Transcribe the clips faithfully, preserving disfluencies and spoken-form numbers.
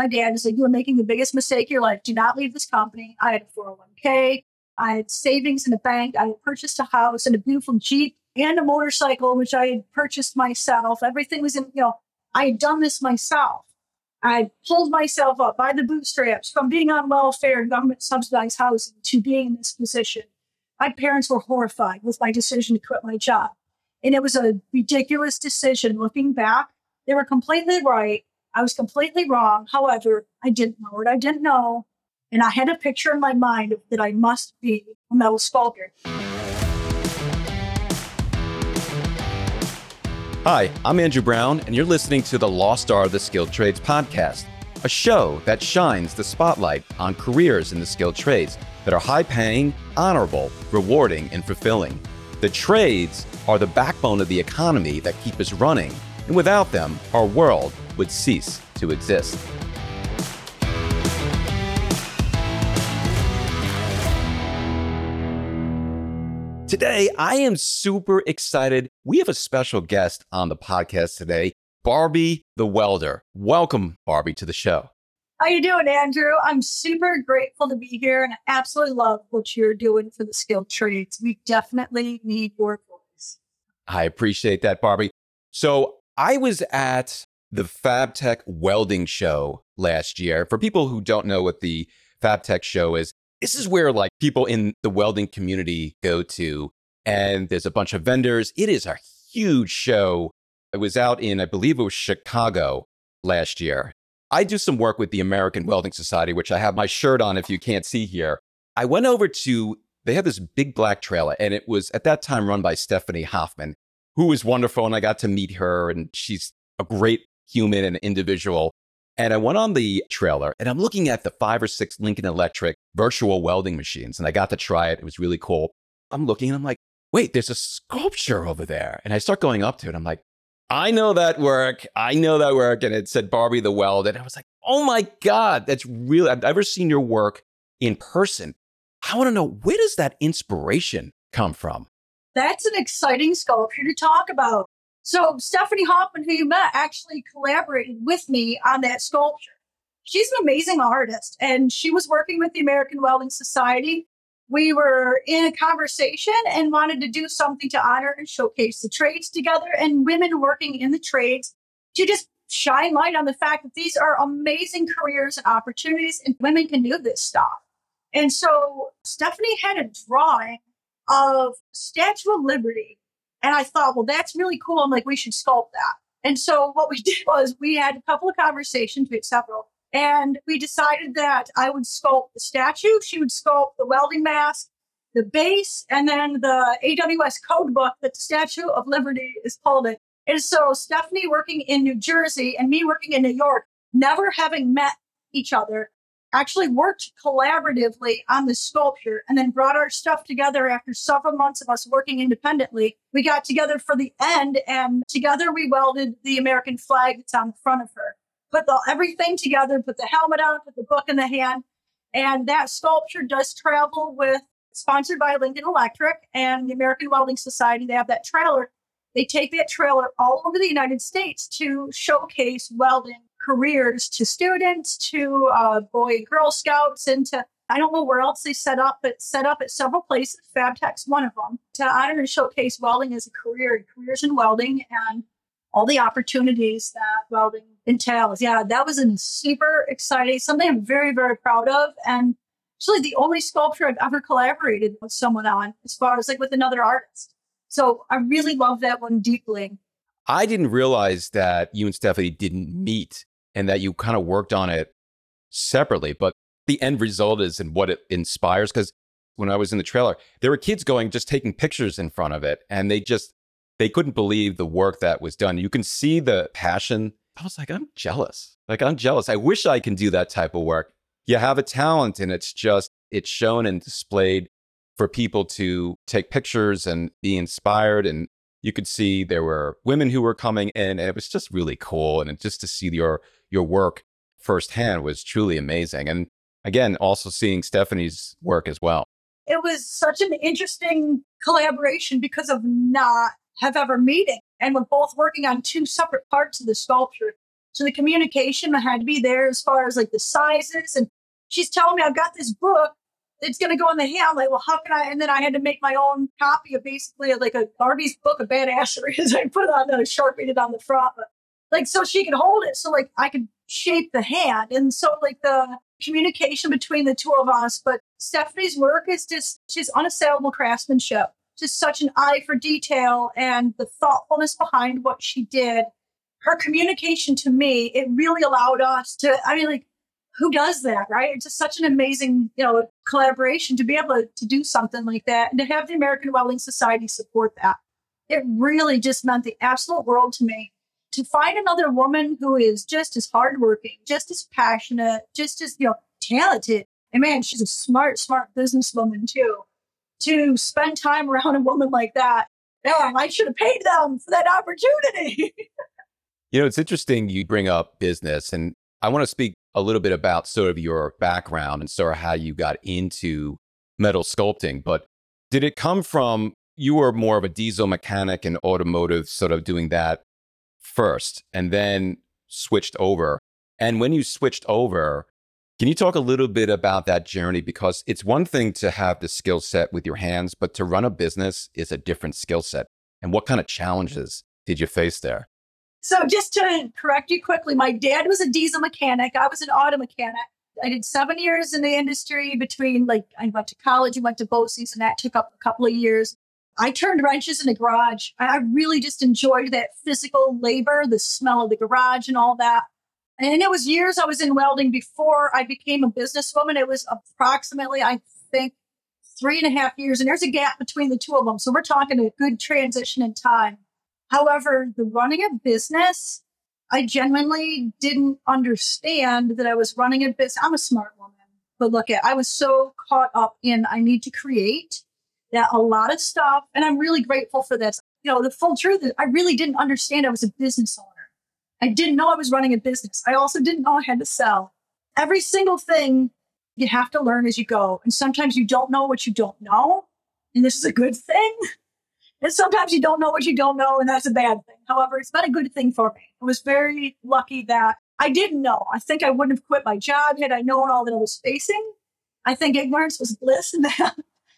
my dad and said, you are making the biggest mistake of your life. Do not leave this company. I had a four oh one k. I had savings in the bank. I had purchased a house and a beautiful Jeep and a motorcycle, which I had purchased myself. Everything was in, you know, I had done this myself. I pulled myself up by the bootstraps from being on welfare and government subsidized housing to being in this position. My parents were horrified with my decision to quit my job. And it was a ridiculous decision. Looking back, they were completely right. I was completely wrong. However, I didn't know what I didn't know. And I had a picture in my mind that I must be a metal sculptor. Hi, I'm Andrew Brown, and you're listening to the Lost Art of the Skilled Trades podcast, a show that shines the spotlight on careers in the skilled trades that are high-paying, honorable, rewarding, and fulfilling. The trades are the backbone of the economy that keep us running, and without them, our world would cease to exist. Today, I am super excited. We have a special guest on the podcast today, Barbie the Welder. Welcome, Barbie, to the show. How you doing, Andrew? I'm super grateful to be here, and I absolutely love what you're doing for the skilled trades. We definitely need your voice. I appreciate that, Barbie. So I was at the FabTech Welding Show last year. For people who don't know what the FabTech Show is, this is where like people in the welding community go to, and there's a bunch of vendors. It is a huge show. It was out in, I believe it was Chicago last year. I do some work with the American Welding Society, which I have my shirt on if you can't see here. I went over to, they had this big black trailer, and it was at that time run by Stephanie Hoffman, who was wonderful, and I got to meet her, and she's a great human and individual. And I went on the trailer, and I'm looking at the five or six Lincoln Electric virtual welding machines, and I got to try it. It was really cool. I'm looking, and I'm like, wait, there's a sculpture over there. And I start going up to it. I'm like, I know that work. I know that work. And it said Barbie the Weld. And I was like, oh my God, that's really, I've never seen your work in person. I want to know, where does that inspiration come from? That's an exciting sculpture to talk about. So Stephanie Hoffman, who you met, actually collaborated with me on that sculpture. She's an amazing artist, and she was working with the American Welding Society. We were in a conversation and wanted to do something to honor and showcase the trades together and women working in the trades to just shine light on the fact that these are amazing careers and opportunities, and women can do this stuff. And so Stephanie had a drawing of Statue of Liberty. And I thought, well, that's really cool. I'm like, we should sculpt that. And so what we did was we had a couple of conversations, we had several, and we decided that I would sculpt the statue. She would sculpt the welding mask, the base, and then the A W S code book that the Statue of Liberty is called it. And so Stephanie working in New Jersey and me working in New York, never having met each other, actually worked collaboratively on the sculpture and then brought our stuff together after several months of us working independently. We got together for the end, and together we welded the American flag that's on the front of her. Put the, everything together, put the helmet on, put the book in the hand. And that sculpture does travel with, sponsored by Lincoln Electric and the American Welding Society. They have that trailer. They take that trailer all over the United States to showcase welding careers to students, to uh, Boy and Girl Scouts, and to, I don't know where else they set up, but set up at several places. FabTech's one of them, to honor and showcase welding as a career, careers in welding, and all the opportunities that welding entails. Yeah, that was a super exciting, something I'm very, very proud of. And actually the only sculpture I've ever collaborated with someone on, as far as like with another artist. So I really love that one deeply. I didn't realize that you and Stephanie didn't meet and that you kind of worked on it separately, but the end result is in what it inspires. Because when I was in the trailer, there were kids going, just taking pictures in front of it, and they just, they couldn't believe the work that was done. You can see the passion. I was like, I'm jealous. Like, I'm jealous. I wish I can do that type of work. You have a talent, and it's just, it's shown and displayed for people to take pictures and be inspired. And you could see there were women who were coming in, and it was just really cool. And just to see your your work firsthand was truly amazing. And again, also seeing Stephanie's work as well. It was such an interesting collaboration because of not have ever meeting. And we're both working on two separate parts of the sculpture. So the communication had to be there as far as like the sizes. And she's telling me, I've got this book that's going to go in the hand. I'm like, well, how can I? And then I had to make my own copy of basically like a Barbie's book of badassery as I put on the sharpied it on the front. But like, so she could hold it. So like I could shape the hand. And so like the communication between the two of us. But Stephanie's work is just, she's unassailable craftsmanship, just such an eye for detail and the thoughtfulness behind what she did. Her communication to me, it really allowed us to, I mean, like, who does that, right? It's just such an amazing, you know, collaboration to be able to, to do something like that and to have the American Welding Society support that. It really just meant the absolute world to me. To find another woman who is just as hardworking, just as passionate, just as, you know, talented. And man, she's a smart, smart businesswoman too. To spend time around a woman like that, yeah, I should have paid them for that opportunity. You know, it's interesting you bring up business, and I want to speak a little bit about sort of your background and sort of how you got into metal sculpting. But did it come from, you were more of a diesel mechanic and automotive, sort of doing that first and then switched over? And when you switched over, can you talk a little bit about that journey? Because it's one thing to have the skill set with your hands, but to run a business is a different skill set. And what kind of challenges did you face there? So just to correct you quickly, my dad was a diesel mechanic. I was an auto mechanic. I did seven years in the industry between, like, I went to college and went to BOCES, and that took up a couple of years. I turned wrenches in a garage. I really just enjoyed that physical labor, the smell of the garage and all that. And it was years I was in welding before I became a businesswoman. It was approximately, I think, three and a half years. And there's a gap between the two of them. So we're talking a good transition in time. However, the running a business, I genuinely didn't understand that I was running a business. I'm a smart woman, but look at, I was so caught up in I need to create that a lot of stuff. And I'm really grateful for this. You know, the full truth is I really didn't understand I was a business owner. I didn't know I was running a business. I also didn't know I had to sell. Every single thing you have to learn as you go. And sometimes you don't know what you don't know. And this is a good thing. And sometimes you don't know what you don't know, and that's a bad thing. However, it's been a good thing for me. I was very lucky that I didn't know. I think I wouldn't have quit my job had I known all that I was facing. I think ignorance was bliss in that.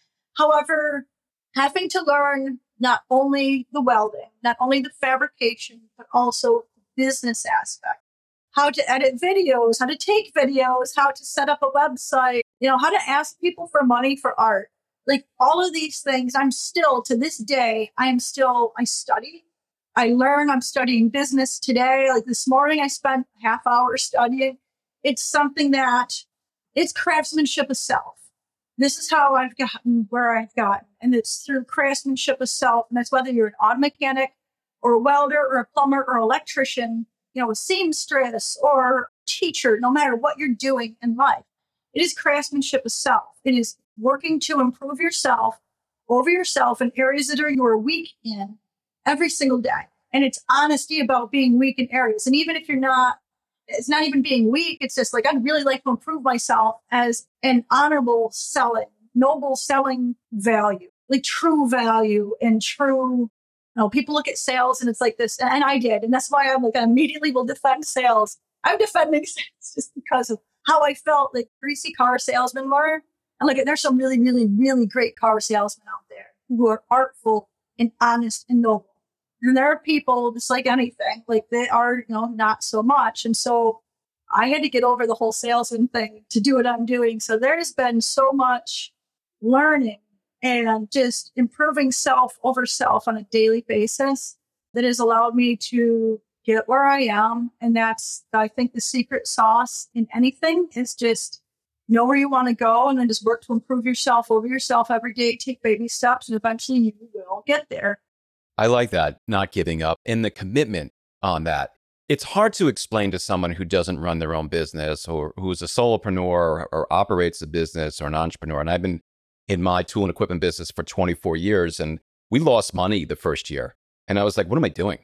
However, having to learn not only the welding, not only the fabrication, but also the business aspect, how to edit videos, how to take videos, how to set up a website, you know, how to ask people for money for art. Like all of these things, I'm still, to this day, I am still, I study, I learn, I'm studying business today. Like this morning, I spent a half hour studying. It's something that, it's craftsmanship of self. This is how I've gotten where I've gotten. And it's through craftsmanship of self. And that's whether you're an auto mechanic or a welder or a plumber or electrician, you know, a seamstress or teacher, no matter what you're doing in life. It is craftsmanship of self. It is working to improve yourself over yourself in areas that are you're weak in every single day. And it's honesty about being weak in areas. And even if you're not, it's not even being weak. It's just like, I'd really like to improve myself as an honorable selling, noble selling value, like true value and true, you know, people look at sales and it's like this. And I did. And that's why I'm like, I immediately will defend sales. I'm defending sales just because of how I felt like greasy car salesmen were. And like, there's some really, really, really great car salesmen out there who are artful and honest and noble. And there are people, just like anything, like they are, you know, not so much. And so I had to get over the whole salesman thing to do what I'm doing. So there's been so much learning and just improving self over self on a daily basis that has allowed me to get where I am. And that's, I think, the secret sauce in anything is just know where you want to go and then just work to improve yourself over yourself every day, take baby steps, and eventually you will get there. I like that, not giving up and the commitment on that. It's hard to explain to someone who doesn't run their own business or who's a solopreneur or, or operates a business or an entrepreneur. And I've been in my tool and equipment business for twenty-four years and we lost money the first year. And I was like, what am I doing?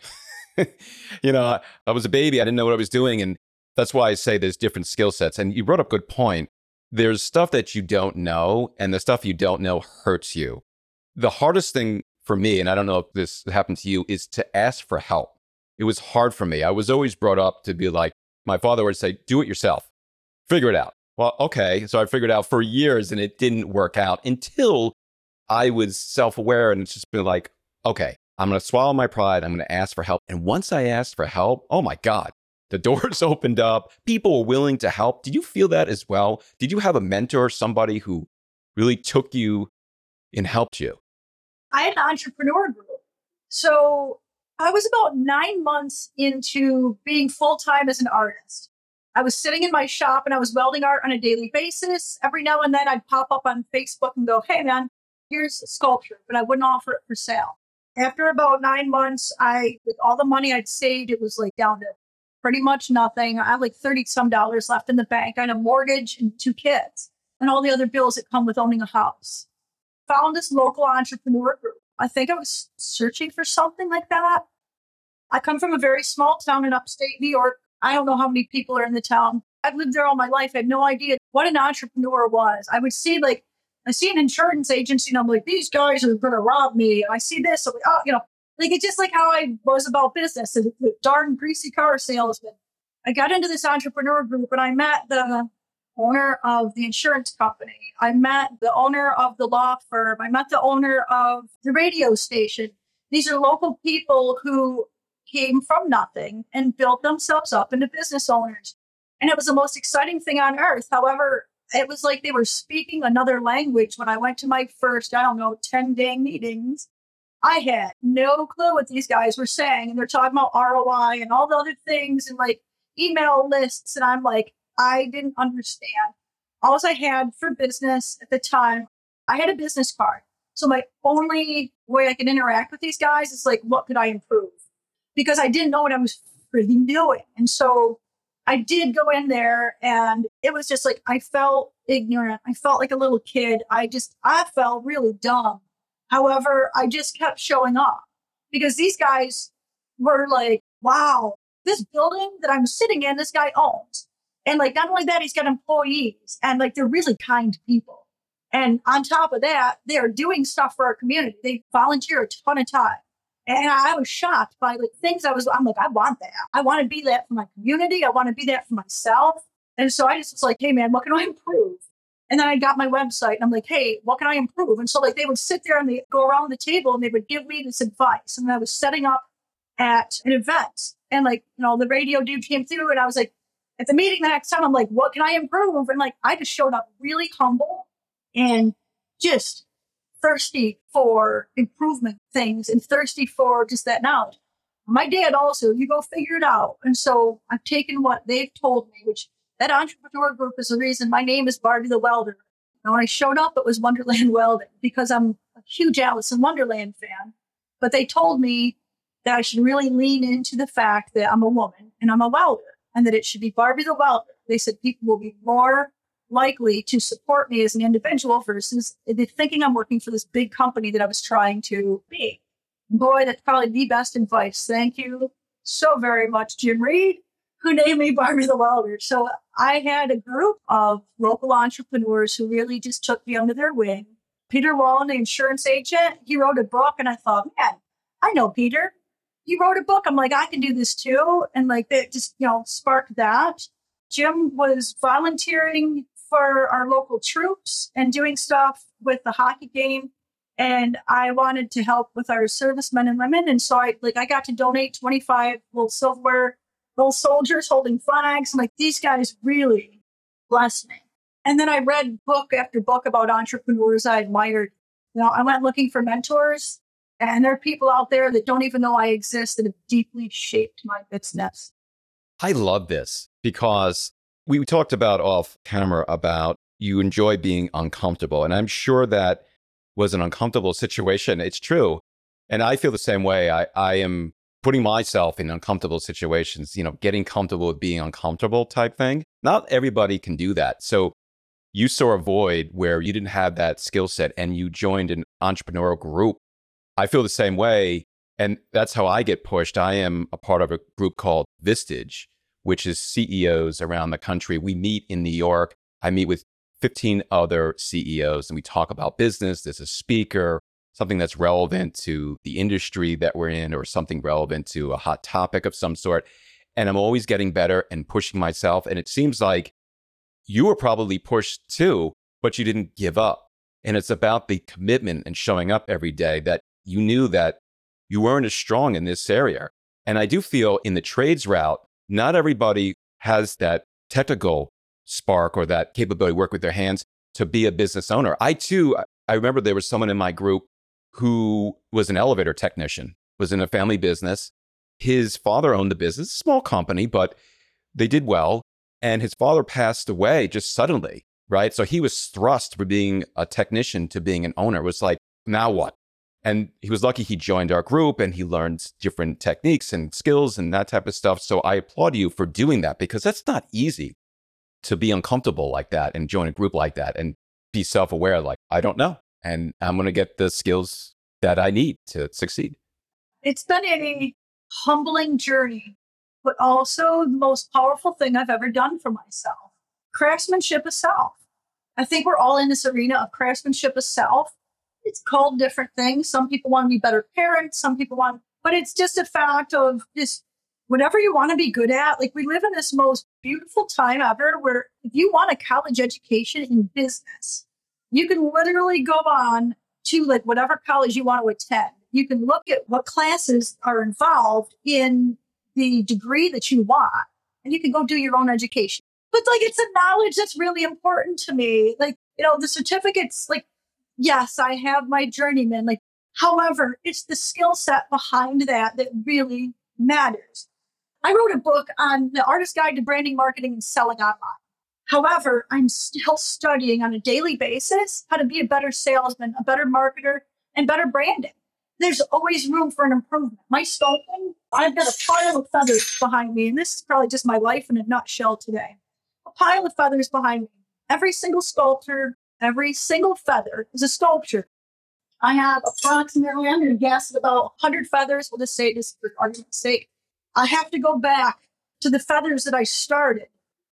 you know, I, I was a baby. I didn't know what I was doing. And that's why I say there's different skill sets. And you brought up a good point. There's stuff that you don't know and the stuff you don't know hurts you. The hardest thing for me, and I don't know if this happened to you, is to ask for help. it was hard for me. I was always brought up to be like, my father would say, do it yourself, figure it out. Well, okay. So I figured out for years and it didn't work out until I was self-aware and it's just been like, okay, I'm going to swallow my pride. I'm going to ask for help. And once I asked for help, oh my God, the doors opened up. People were willing to help. Did you feel that as well? Did you have a mentor, somebody who really took you and helped you? I had an entrepreneur group. So I was about nine months into being full-time as an artist. I was sitting in my shop and I was welding art on a daily basis. Every now and then I'd pop up on Facebook and go, hey man, here's a sculpture, but I wouldn't offer it for sale. After about nine months, I, with all the money I'd saved, it was like down to pretty much nothing. I had like thirty some dollars left in the bank. I had a mortgage and two kids and all the other bills that come with owning a house. Found this local entrepreneur group. I think I was searching for something like that. I come from a very small town in upstate New York. I don't know how many people are in the town. I've lived there all my life. I had no idea what an entrepreneur was. I would see like, I see an insurance agency and I'm like, these guys are going to rob me. I see this. I'm like, oh, you know, like it's just like how I was about business, the, the darn greasy car salesman. I got into this entrepreneur group and I met the owner of the insurance company. I met the owner of the law firm. I met the owner of the radio station. These are local people who came from nothing and built themselves up into business owners. And it was the most exciting thing on earth. However, it was like they were speaking another language when I went to my first, I don't know, ten day meetings. I had no clue what these guys were saying. And they're talking about R O I and all the other things and like email lists. And I'm like, I didn't understand. All I had for business at the time, I had a business card. So my only way I could interact with these guys is like, what could I improve? Because I didn't know what I was freaking doing. And so I did go in there and it was just like, I felt ignorant. I felt like a little kid. I just, I felt really dumb. However, I just kept showing up because these guys were like, wow, this building that I'm sitting in, this guy owns. And like, not only that, he's got employees and like, they're really kind people. And on top of that, they're doing stuff for our community. They volunteer a ton of time. And I was shocked by like things I was, I'm like, I want that. I want to be that for my community. I want to be that for myself. And so I just was like, hey man, what can I improve? And then I got my website and I'm like, hey, what can I improve? And so like they would sit there and they go around the table and they would give me this advice. And I was setting up at an event and like, you know, the radio dude came through and I was like, at the meeting the next time, I'm like, what can I improve? And like, I just showed up really humble and just thirsty for improvement things and thirsty for just that knowledge. My dad also, you go figure it out. And so I've taken what they've told me, which that entrepreneur group is the reason my name is Barbie the Welder. And when I showed up, it was Wonderland Welding because I'm a huge Alice in Wonderland fan. But they told me that I should really lean into the fact that I'm a woman and I'm a welder and that it should be Barbie the Welder. They said people will be more likely to support me as an individual versus thinking I'm working for this big company that I was trying to be. Boy, that's probably the best advice. Thank you so very much, Jim Reed, who named me Barbie the Welder. So I had a group of local entrepreneurs who really just took me under their wing. Peter Wallen, the insurance agent, he wrote a book and I thought, man, I know Peter. He wrote a book. I'm like, I can do this too. And like that just, you know, sparked that. Jim was volunteering for our local troops and doing stuff with the hockey game. And I wanted to help with our servicemen and women. And so I like I got to donate twenty-five little silverware, little soldiers holding flags. And like these guys really blessed me. And then I read book after book about entrepreneurs I admired. You know, I went looking for mentors. And there are people out there that don't even know I exist that have deeply shaped my business. I love this because we talked about off camera about you enjoy being uncomfortable. And I'm sure that was an uncomfortable situation. It's true. And I feel the same way. I, I am putting myself in uncomfortable situations, you know, getting comfortable with being uncomfortable type thing. Not everybody can do that. So you saw a void where you didn't have that skill set and you joined an entrepreneurial group. I feel the same way. And that's how I get pushed. I am a part of a group called Vistage, which is C E Os around the country. We meet in New York. I meet with fifteen other C E Os and we talk about business. There's a speaker, something that's relevant to the industry that we're in or something relevant to a hot topic of some sort. And I'm always getting better and pushing myself. And it seems like you were probably pushed too, but you didn't give up. And it's about the commitment and showing up every day that you knew that you weren't as strong in this area. And I do feel in the trades route, not everybody has that technical spark or that capability to work with their hands to be a business owner. I too, I remember there was someone in my group who was an elevator technician, was in a family business. His father owned the business, small company, but they did well. And his father passed away just suddenly, right? So he was thrust from being a technician to being an owner. It was like, now what? And he was lucky he joined our group and he learned different techniques and skills and that type of stuff. So I applaud you for doing that because that's not easy to be uncomfortable like that and join a group like that and be self-aware, like, I don't know. And I'm going to get the skills that I need to succeed. It's been a humbling journey, but also the most powerful thing I've ever done for myself. Craftsmanship of self. I think we're all in this arena of craftsmanship of self. It's called different things. Some people want to be better parents. Some people want, but it's just a fact of just whatever you want to be good at. Like we live in this most beautiful time ever where if you want a college education in business, you can literally go on to like whatever college you want to attend. You can look at what classes are involved in the degree that you want, and you can go do your own education. But like, it's a knowledge that's really important to me. Like, you know, the certificates, like, yes, I have my journeyman. Like, however, it's the skill set behind that that really matters. I wrote a book on the Artist's Guide to Branding, Marketing, and Selling Online. However, I'm still studying on a daily basis how to be a better salesman, a better marketer, and better branding. There's always room for an improvement. My sculpting, I've got a pile of feathers behind me, and this is probably just my life in a nutshell today. A pile of feathers behind me. Every single sculptor, every single feather is a sculpture. I have approximately, I'm going to guess, about one hundred feathers. We'll just say this for argument's sake. I have to go back to the feathers that I started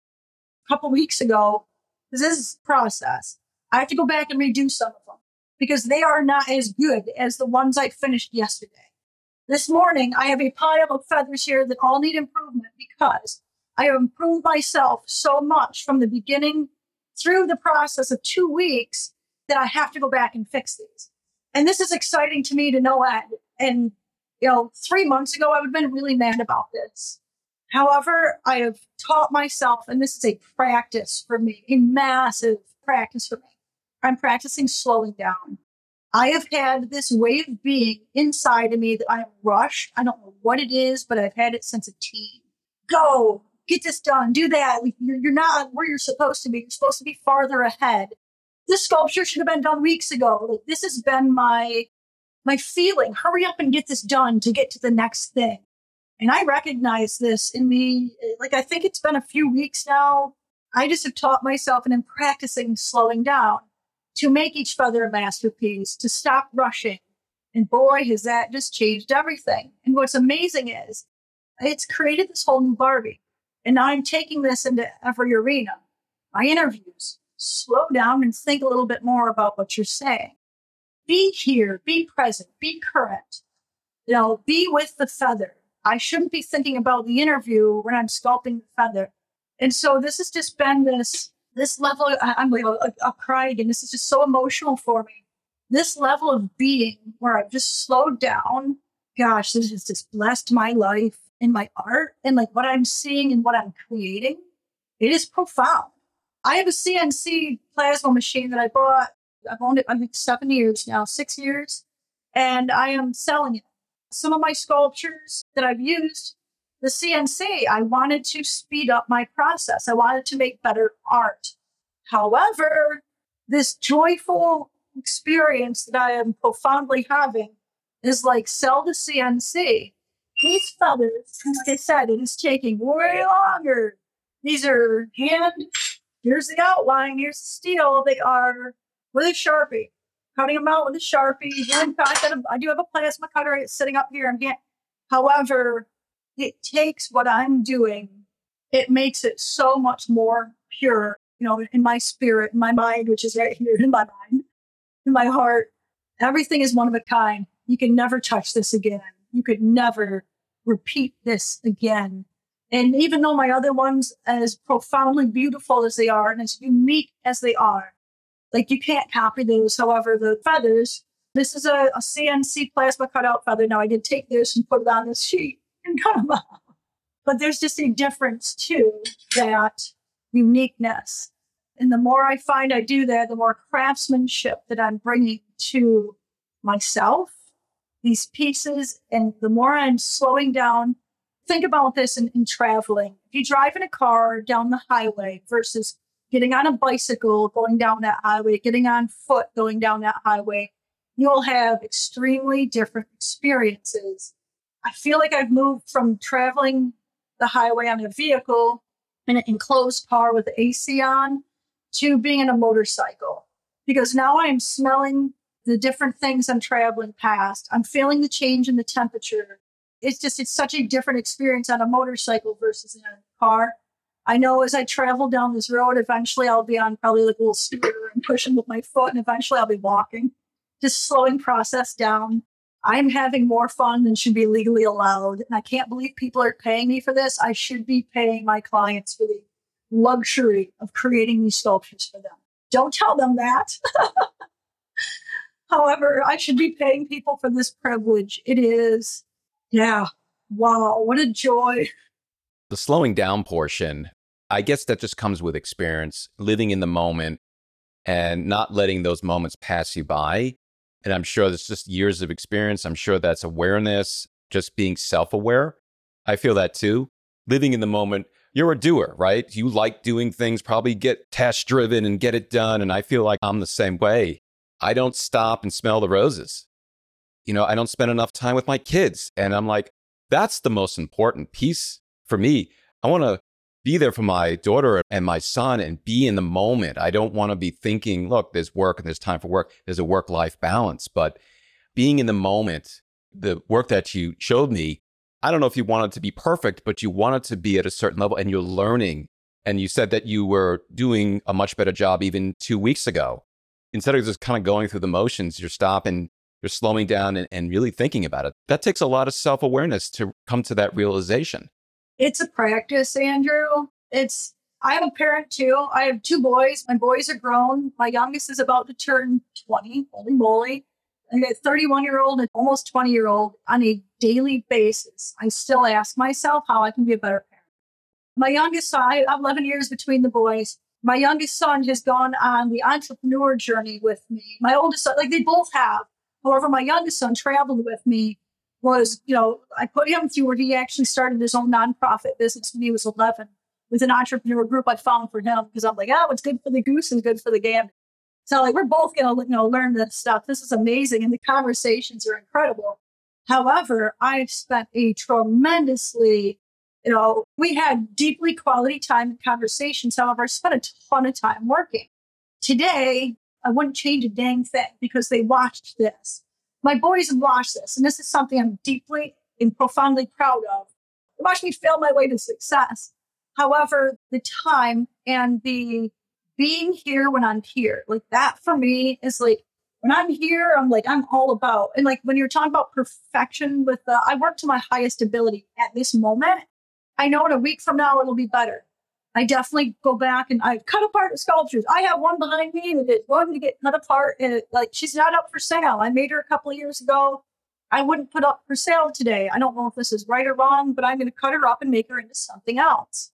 a couple weeks ago, because this is a process. I have to go back and redo some of them because they are not as good as the ones I finished yesterday. This morning, I have a pile of feathers here that all need improvement because I have improved myself so much from the beginning through the process of two weeks that I have to go back and fix these. And this is exciting to me to no end. And, you know, three months ago, I would have been really mad about this. However, I have taught myself, and this is a practice for me, a massive practice for me. I'm practicing slowing down. I have had this way of being inside of me that I am rushed. I don't know what it is, but I've had it since a teen. Go, get this done, do that. You're, you're not where you're supposed to be. You're supposed to be farther ahead. This sculpture should have been done weeks ago. Like, this has been my, my feeling. Hurry up and get this done to get to the next thing. And I recognize this in me. Like, I think it's been a few weeks now. I just have taught myself and I'm practicing slowing down to make each feather a masterpiece, to stop rushing. And boy, has that just changed everything. And what's amazing is it's created this whole new Barbie. And now I'm taking this into every arena. My interviews, slow down and think a little bit more about what you're saying. Be here, be present, be current. You know, be with the feather. I shouldn't be thinking about the interview when I'm sculpting the feather. And so this has just been this, this level, I, I'm like, a, a crying, and this is just so emotional for me. This level of being where I've just slowed down. Gosh, this has just blessed my life and my art and like what I'm seeing and what I'm creating. It is profound. I have a C N C plasma machine that I bought. I've owned it, I think, seven years now, six years, and I am selling it. Some of my sculptures that I've used, the C N C, I wanted to speed up my process. I wanted to make better art. However, this joyful experience that I am profoundly having is like, sell the C N C. These feathers, like I said, it is taking way longer. These are hand, here's the outline, here's the steel. They are with a Sharpie. Cutting them out with a Sharpie. In fact, I do have a plasma cutter. It's sitting up here. I'm getting, however, it takes what I'm doing. It makes it so much more pure, you know, in my spirit, in my mind, which is right here in my mind, in my heart. Everything is one of a kind. You can never touch this again. You could never repeat this again. And even though my other ones, as profoundly beautiful as they are and as unique as they are, like you can't copy those. However, the feathers, this is a, a C N C plasma cutout feather. Now I did take this and put it on this sheet and cut them out. But there's just a difference to that uniqueness. And the more I find I do that, the more craftsmanship that I'm bringing to myself, these pieces, and the more I'm slowing down. Think about this in, in traveling. If you drive in a car down the highway versus getting on a bicycle, going down that highway, getting on foot, going down that highway, you will have extremely different experiences. I feel like I've moved from traveling the highway on a vehicle in an enclosed car with the A C on to being in a motorcycle, because now I'm smelling the different things I'm traveling past. I'm feeling the change in the temperature. It's just, it's such a different experience on a motorcycle versus in a car. I know as I travel down this road, eventually I'll be on probably like a little scooter and pushing with my foot, and eventually I'll be walking, just slowing process down. I'm having more fun than should be legally allowed. And I can't believe people are paying me for this. I should be paying my clients for the luxury of creating these sculptures for them. Don't tell them that. However, I should be paying people for this privilege. It is, yeah, wow, what a joy. The slowing down portion, I guess that just comes with experience, living in the moment and not letting those moments pass you by. And I'm sure that's just years of experience. I'm sure that's awareness, just being self-aware. I feel that too. Living in the moment, you're a doer, right? You like doing things, probably get task driven and get it done. And I feel like I'm the same way. I don't stop and smell the roses. You know, I don't spend enough time with my kids. And I'm like, that's the most important piece for me. I want to be there for my daughter and my son and be in the moment. I don't want to be thinking, look, there's work and there's time for work. There's a work-life balance. But being in the moment, the work that you showed me, I don't know if you want it to be perfect, but you want it to be at a certain level and you're learning. And you said that you were doing a much better job even two weeks ago. Instead of just kind of going through the motions, you're stopping, you're slowing down and, and really thinking about it. That takes a lot of self-awareness to come to that realization. It's a practice, Andrew. It's, I'm a parent too. I have two boys. My boys are grown. My youngest is about to turn twenty, holy moly. I got a thirty-one year old and almost twenty year old on a daily basis. I still ask myself how I can be a better parent. My youngest son, I have eleven years between the boys. My youngest son has gone on the entrepreneur journey with me. My oldest son, like they both have. However, my youngest son traveled with me. Was, you know, I put him through where he actually started his own nonprofit business when he was eleven with an entrepreneur group I found for him, because I'm like, oh, what's good for the goose is good for the gander. So like, we're both going to, you know, learn this stuff. This is amazing. And the conversations are incredible. However, I've spent a tremendously, you know, we had deeply quality time and conversations. However, I spent a ton of time working. Today, I wouldn't change a dang thing because they watched this. My boys have watched this, and this is something I'm deeply and profoundly proud of. They watched me fail my way to success. However, the time and the being here when I'm here, like that for me is like, when I'm here, I'm like, I'm all about. And like when you're talking about perfection with the, I work to my highest ability at this moment. I know in a week from now, it'll be better. I definitely go back and I cut apart the sculptures. I have one behind me that is going to get cut apart. And it, like, she's not up for sale. I made her a couple of years ago. I wouldn't put up for sale today. I don't know if this is right or wrong, but I'm going to cut her up and make her into something else.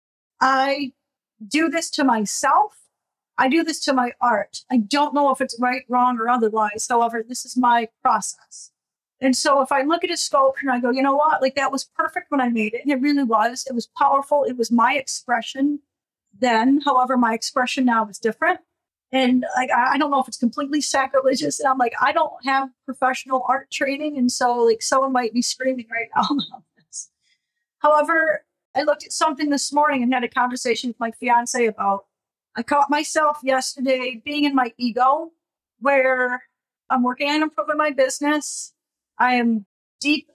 I do this to myself. I do this to my art. I don't know if it's right, wrong, or otherwise. However, this is my process. And so if I look at a sculpture and I go, you know what, like that was perfect when I made it. And it really was. It was powerful. It was my expression then. However, my expression now is different. And like, I don't know if it's completely sacrilegious. And I'm like, I don't have professional art training. And so like someone might be screaming right now about this. However, I looked at something this morning and had a conversation with my fiance about, I caught myself yesterday being in my ego where I'm working on improving my business. I am deep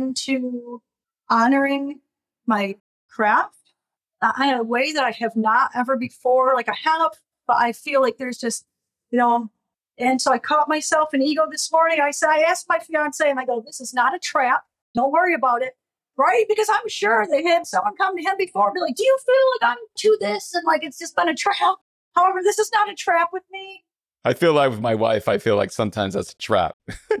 into honoring my craft uh, in a way that I have not ever before. Like I have, but I feel like there's just, you know, And so I caught myself in ego this morning. I said, I asked my fiance and I go, this is not a trap. Don't worry about it. Right? Because I'm sure they had someone come to him before and be like, do you feel like I'm to this? And like, it's just been a trap. However, this is not a trap with me. I feel like with my wife, I feel like sometimes that's a trap.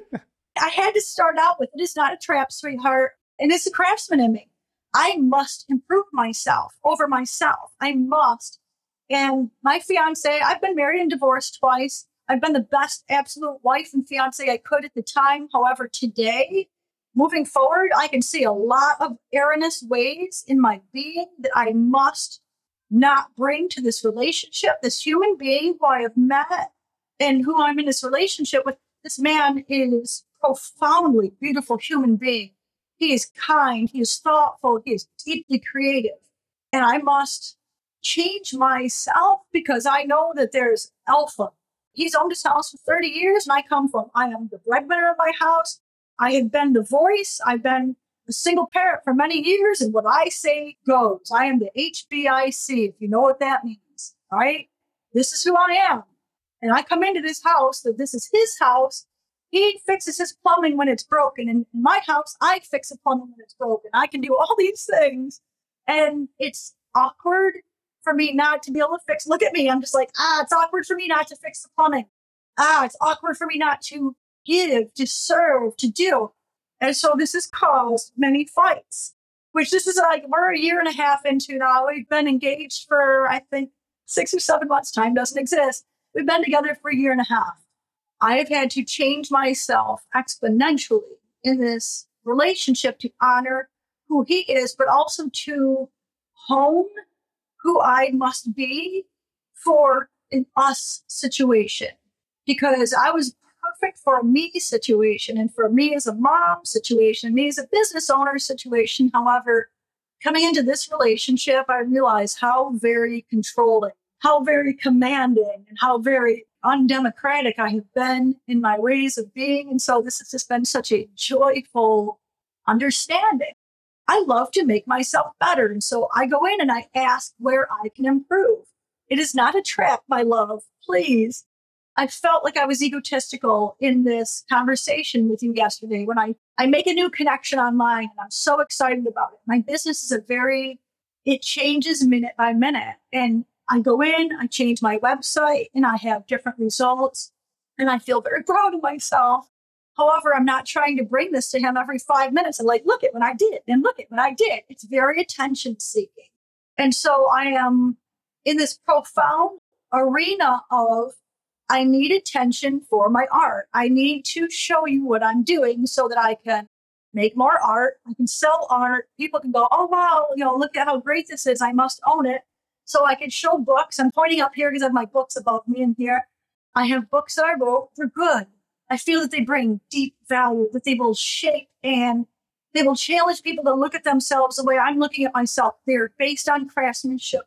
I had to start out with, it is not a trap, sweetheart. And it's a craftsman in me. I must improve myself over myself. I must. And my fiance, I've been married and divorced twice. I've been the best absolute wife and fiance I could at the time. However, today, moving forward, I can see a lot of erroneous ways in my being that I must not bring to this relationship. This human being who I have met and who I'm in this relationship with, this man is profoundly beautiful human being. He is kind, he is thoughtful, he is deeply creative. And I must change myself because I know that there's alpha. He's owned his house for thirty years and I come from, I am the breadwinner of my house. I have been the voice. I've been a single parent for many years. And what I say goes. I am the H B I C, if you know what that means. All right. This is who I am. And I come into this house that this is his house. He fixes his plumbing when it's broken. And in my house, I fix the plumbing when it's broken. I can do all these things. And it's awkward for me not to be able to fix. Look at me. I'm just like, ah, it's awkward for me not to fix the plumbing. Ah, it's awkward for me not to give, to serve, to do. And so this has caused many fights, which this is like, we're a year and a half into now. We've been engaged for, I think, six or seven months. Time doesn't exist. We've been together for a year and a half. I have had to change myself exponentially in this relationship to honor who he is, but also to hone who I must be for an us situation. Because I was perfect for a me situation and for me as a mom situation, me as a business owner situation. However, coming into this relationship, I realized how very controlling, how very commanding, and how very undemocratic I have been in my ways of being. And so this has just been such a joyful understanding. I love to make myself better. And so I go in and I ask where I can improve. It is not a trap, my love, please. I felt like I was egotistical in this conversation with you yesterday when I, I make a new connection online and I'm so excited about it. My business is a very, it changes minute by minute. And I go in, I change my website and I have different results and I feel very proud of myself. However, I'm not trying to bring this to him every five minutes and like, look at what I did and look at what I did. It's very attention seeking. And so I am in this profound arena of I need attention for my art. I need to show you what I'm doing so that I can make more art. I can sell art. People can go, oh, wow, you know, look at how great this is. I must own it. So I can show books. I'm pointing up here because I have my books above me in here. I have books that I wrote. They're good. I feel that they bring deep value, that they will shape and they will challenge people to look at themselves the way I'm looking at myself. They're based on craftsmanship.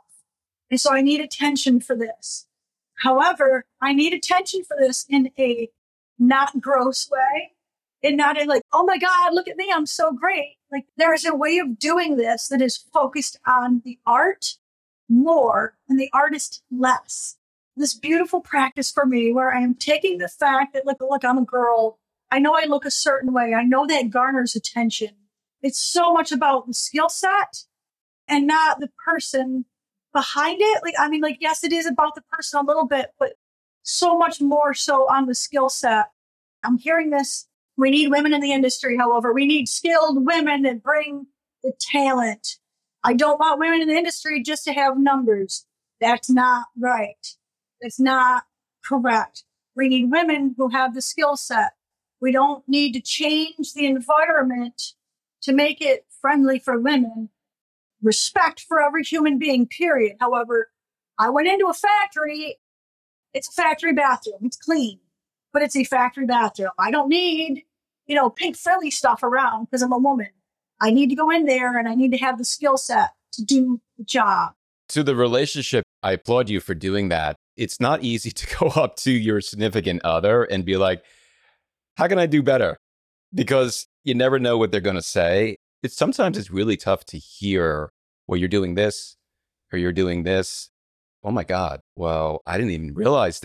And so I need attention for this. However, I need attention for this in a not gross way and not in like, oh my God, look at me, I'm so great. Like there is a way of doing this that is focused on the art more and the artist less. This beautiful practice for me where I am taking the fact that, look, look, I'm a girl. I know I look a certain way. I know that garners attention. It's so much about the skill set and not the person behind it. Like, I mean, like, yes, it is about the person a little bit, but so much more so on the skill set. I'm hearing this. We need women in the industry. However, we need skilled women that bring the talent. I don't want women in the industry just to have numbers. That's not right. That's not correct. We need women who have the skill set. We don't need to change the environment to make it friendly for women. Respect for every human being, period. However, I went into a factory. It's a factory bathroom. It's clean, but it's a factory bathroom. I don't need, you know, pink frilly stuff around because I'm a woman. I need to go in there and I need to have the skill set to do the job. To the relationship, I applaud you for doing that. It's not easy to go up to your significant other and be like, how can I do better? Because you never know what they're going to say. It's sometimes it's really tough to hear, well, you're doing this or you're doing this. Oh my God. Well, I didn't even realize that.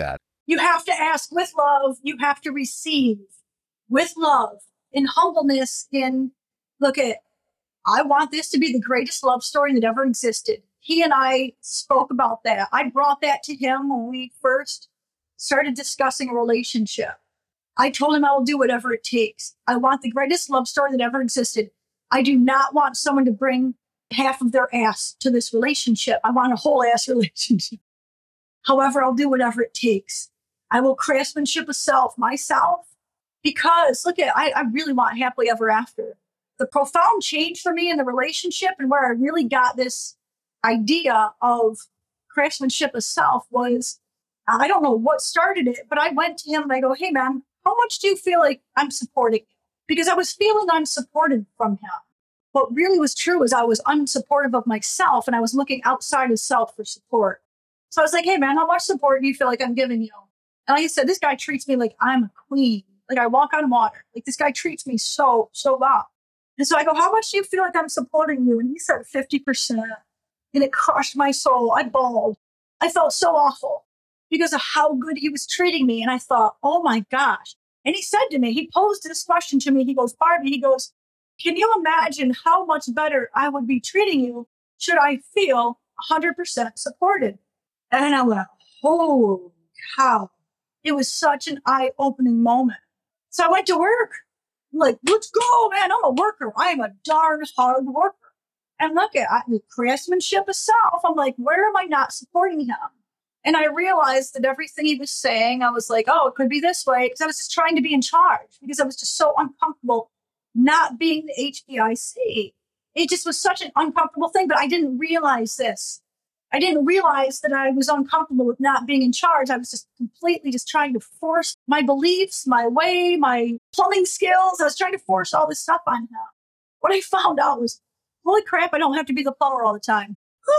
You have to ask with love. You have to receive with love, in humbleness, in look at, I want this to be the greatest love story that ever existed. He and I spoke about that. I brought that to him when we first started discussing a relationship. I told him I will do whatever it takes. I want the greatest love story that ever existed. I do not want someone to bring half of their ass to this relationship. I want a whole ass relationship. However, I'll do whatever it takes. I will craftsmanship a self, myself, because look at, I, I really want happily ever after. The profound change for me in the relationship and where I really got this idea of craftsmanship of self was, I don't know what started it, but I went to him and I go, hey man, how much do you feel like I'm supporting you? Because I was feeling unsupported from him. What really was true is I was unsupportive of myself and I was looking outside of self for support. So I was like, hey man, how much support do you feel like I'm giving you? And like I said, this guy treats me like I'm a queen. Like I walk on water. Like this guy treats me so, so well. And so I go, how much do you feel like I'm supporting you? And he said fifty percent. And it crushed my soul. I bawled. I felt so awful because of how good he was treating me. And I thought, oh my gosh. And he said to me, he posed this question to me. He goes, Barbie, he goes, can you imagine how much better I would be treating you should I feel one hundred percent supported? And I went, holy cow. It was such an eye-opening moment. So I went to work. I'm like, let's go, man. I'm a worker. I am a darn hard worker. And look at I, the craftsmanship of self. I'm like, where am I not supporting him? And I realized that everything he was saying, I was like, oh, it could be this way. Because I was just trying to be in charge because I was just so uncomfortable not being the H B I C. It just was such an uncomfortable thing, but I didn't realize this. I didn't realize that I was uncomfortable with not being in charge. I was just completely just trying to force my beliefs, my way, my plumbing skills. I was trying to force all this stuff on him. What I found out was, holy crap, I don't have to be the plumber all the time.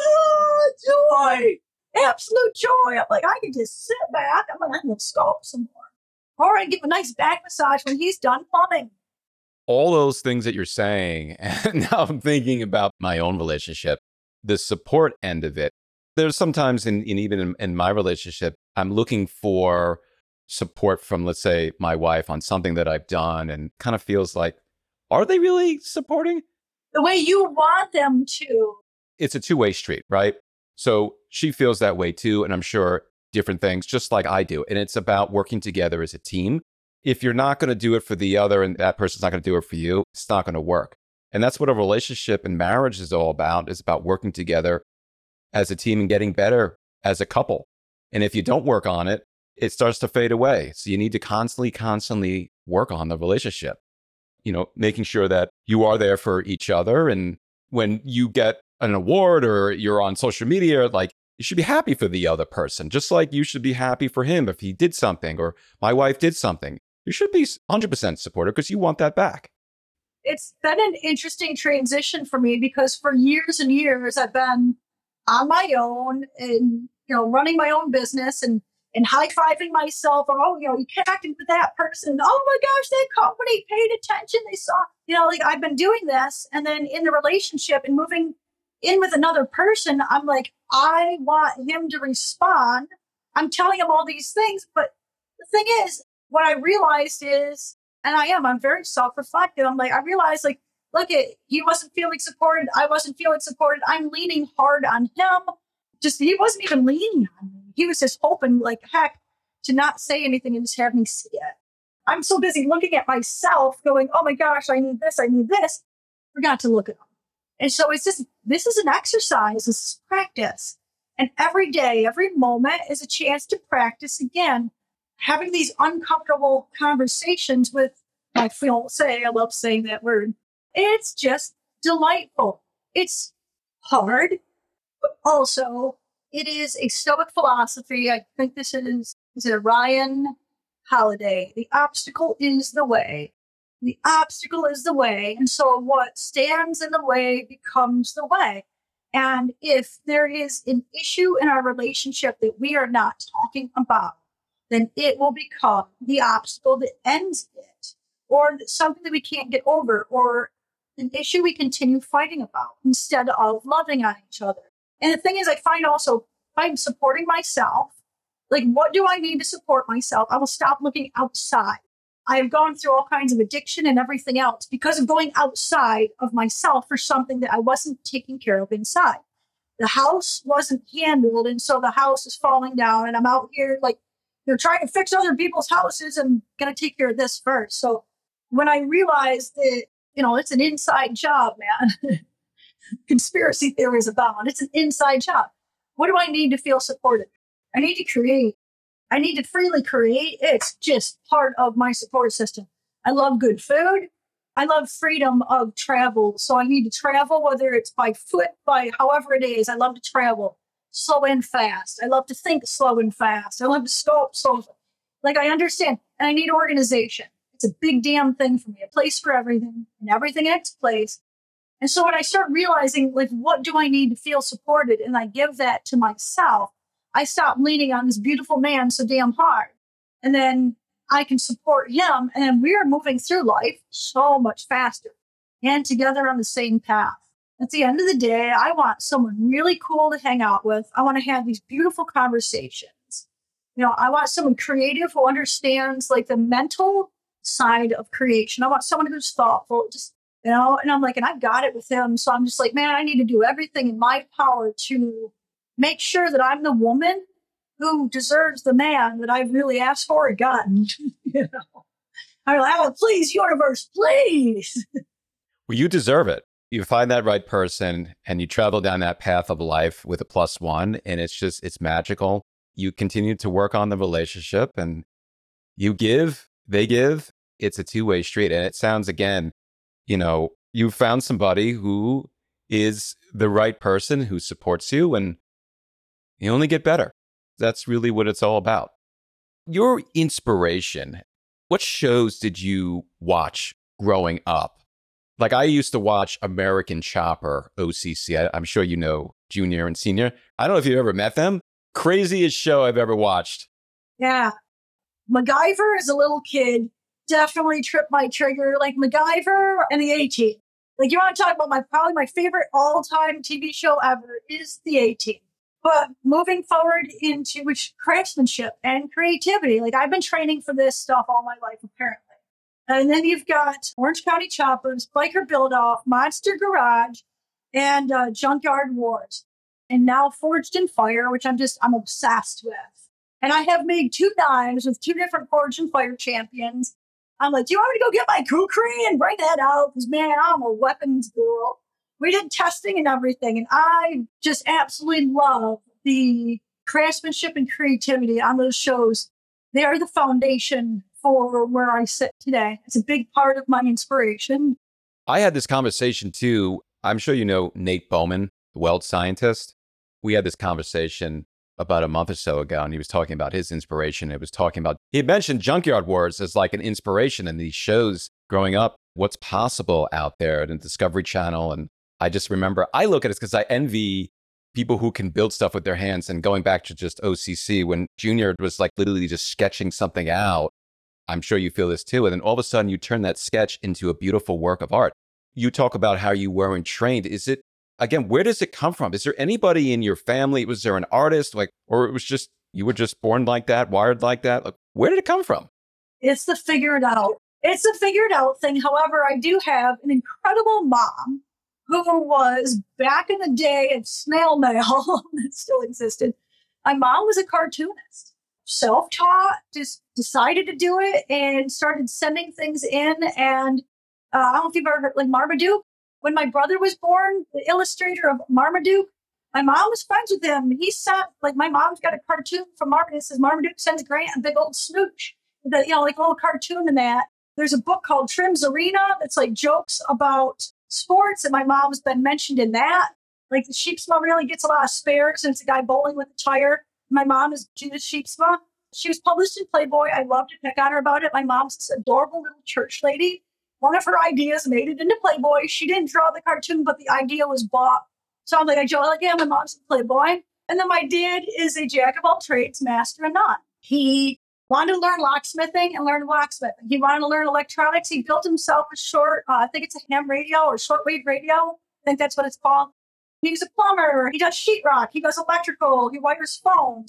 Ah, joy. Absolute joy. I'm like, I can just sit back. I'm going to sculpt some more. Or I give a nice back massage when he's done plumbing. All those things that you're saying, and now I'm thinking about my own relationship, the support end of it. There's sometimes, in, in even in, in my relationship, I'm looking for support from, let's say, my wife on something that I've done and kind of feels like, are they really supporting? The way you want them to. It's a two-way street, right? So she feels that way too, and I'm sure different things, just like I do. And it's about working together as a team. If you're not going to do it for the other and that person's not going to do it for you, it's not going to work. And that's what a relationship and marriage is all about, is about working together as a team and getting better as a couple. And if you don't work on it, it starts to fade away. So you need to constantly, constantly work on the relationship, you know, making sure that you are there for each other. And when you get an award or you're on social media, like, you should be happy for the other person, just like you should be happy for him if he did something or my wife did something. You should be one hundred percent supportive because you want that back. It's been an interesting transition for me because for years and years, I've been on my own and, you know, running my own business and, and high-fiving myself. Or, oh, you know, you connected with that person. Oh my gosh, that company paid attention. They saw, you know, like I've been doing this. And then in the relationship and moving in with another person, I'm like, I want him to respond. I'm telling him all these things. But the thing is, what I realized is, and I am, I'm very self-reflective. I'm like, I realized like, look, it, he wasn't feeling supported. I wasn't feeling supported. I'm leaning hard on him. Just, he wasn't even leaning on me. He was just hoping like heck to not say anything and just have me see it. I'm so busy looking at myself going, oh my gosh, I need this. I need this. Forgot to look at him. And so it's just, this is an exercise. This is practice. And every day, every moment is a chance to practice again, having these uncomfortable conversations with my fiance. I love saying that word. It's just delightful. It's hard, but also it is a Stoic philosophy. I think this is, is it Ryan Holiday? The obstacle is the way. The obstacle is the way. And so what stands in the way becomes the way. And if there is an issue in our relationship that we are not talking about, then it will become the obstacle that ends it, or something that we can't get over, or an issue we continue fighting about instead of loving on each other. And the thing is, I find also, if I'm supporting myself, Like, what do I need to support myself? I will stop looking outside. I have gone through all kinds of addiction and everything else because of going outside of myself for something that I wasn't taking care of inside. The house wasn't handled, and so the house is falling down, and I'm out here like, they're trying to fix other people's houses and going to take care of this first. So when I realized that, you know, it's an inside job, man, conspiracy theories abound. It's an inside job. What do I need to feel supported? I need to create. I need to freely create. It's just part of my support system. I love good food. I love freedom of travel. So I need to travel, whether it's by foot, by however it is. I love to travel slow and fast. I love to think slow and fast. I love to sculpt slow. Like, I understand. And I need organization. It's a big damn thing for me. A place for everything and everything in its place. And so when I start realizing, like, what do I need to feel supported? And I give that to myself, I stop leaning on this beautiful man so damn hard. And then I can support him. And then we're moving through life so much faster and together on the same path. At the end of the day, I want someone really cool to hang out with. I want to have these beautiful conversations. You know, I want someone creative who understands like the mental side of creation. I want someone who's thoughtful, just, you know, and I'm like, and I got it with him. So I'm just like, man, I need to do everything in my power to make sure that I'm the woman who deserves the man that I've really asked for and gotten. You know, I'm like, oh, please, universe, please. Well, you deserve it. You find that right person and you travel down that path of life with a plus one, and it's just, it's magical. You continue to work on the relationship and you give, they give. It's a two-way street. And it sounds, again, you know, you found somebody who is the right person who supports you, and you only get better. That's really what it's all about. Your inspiration, what shows did you watch growing up? Like, I used to watch American Chopper, O C C. I, I'm sure you know Junior and Senior. I don't know if you've ever met them. Craziest show I've ever watched. Yeah. MacGyver as a little kid definitely tripped my trigger. Like MacGyver and the A-Team. Like, you want to talk about my, probably my favorite all-time T V show ever is the A-Team. But moving forward into which craftsmanship and creativity, like, I've been training for this stuff all my life, apparently. And then you've got Orange County Choppers, Biker Build-Off, Monster Garage, and uh, Junkyard Wars. And now Forged in Fire, which I'm just, I'm obsessed with. And I have made two knives with two different Forged in Fire champions. I'm like, do you want me to go get my kukri and bring that out? Because, man, I'm a weapons girl. We did testing and everything. And I just absolutely love the craftsmanship and creativity on those shows. They are the foundation for where I sit today. It's a big part of my inspiration. I had this conversation too. I'm sure you know Nate Bowman, the weld scientist. We had this conversation about a month or so ago, and he was talking about his inspiration. It was talking about, he had mentioned Junkyard Wars as like an inspiration in these shows growing up, what's possible out there at the Discovery Channel. And I just remember, I look at it because I envy people who can build stuff with their hands. And going back to just O C C, when Junior was like literally just sketching something out, I'm sure you feel this too. And then all of a sudden you turn that sketch into a beautiful work of art. You talk about how you weren't trained. Is it, again, where does it come from? Is there anybody in your family? Was there an artist, like, or it was just, you were just born like that, wired like that? Like, where did it come from? It's the figure it out. It's the figure it out thing. However, I do have an incredible mom who was back in the day of snail mail that still existed. My mom was a cartoonist. Self-taught, just decided to do it and started sending things in. And uh, I don't know if you've ever heard, like, Marmaduke. When my brother was born, the illustrator of Marmaduke, my mom was friends with him. He sent, like, my mom's got a cartoon from Marmaduke. It says Marmaduke sends Grant a big old smooch. The, you know, like a little cartoon in that. There's a book called Trim's Arena that's like jokes about sports, and my mom's been mentioned in that. Like, the Sheepsma really gets a lot of spares, and it's a guy bowling with a tire. My mom is Judith Sheepsma. She was published in Playboy. I love to pick on her about it. My mom's this adorable little church lady. One of her ideas made it into Playboy. She didn't draw the cartoon, but the idea was bought. So I'm like, I joke, like, yeah, my mom's in Playboy. And then my dad is a jack of all trades, master of none. He wanted to learn locksmithing and learn locksmithing. He wanted to learn electronics. He built himself a short, uh, I think it's a ham radio or shortwave radio. I think that's what it's called. He's a plumber. He does sheetrock. He does electrical. He wires phones.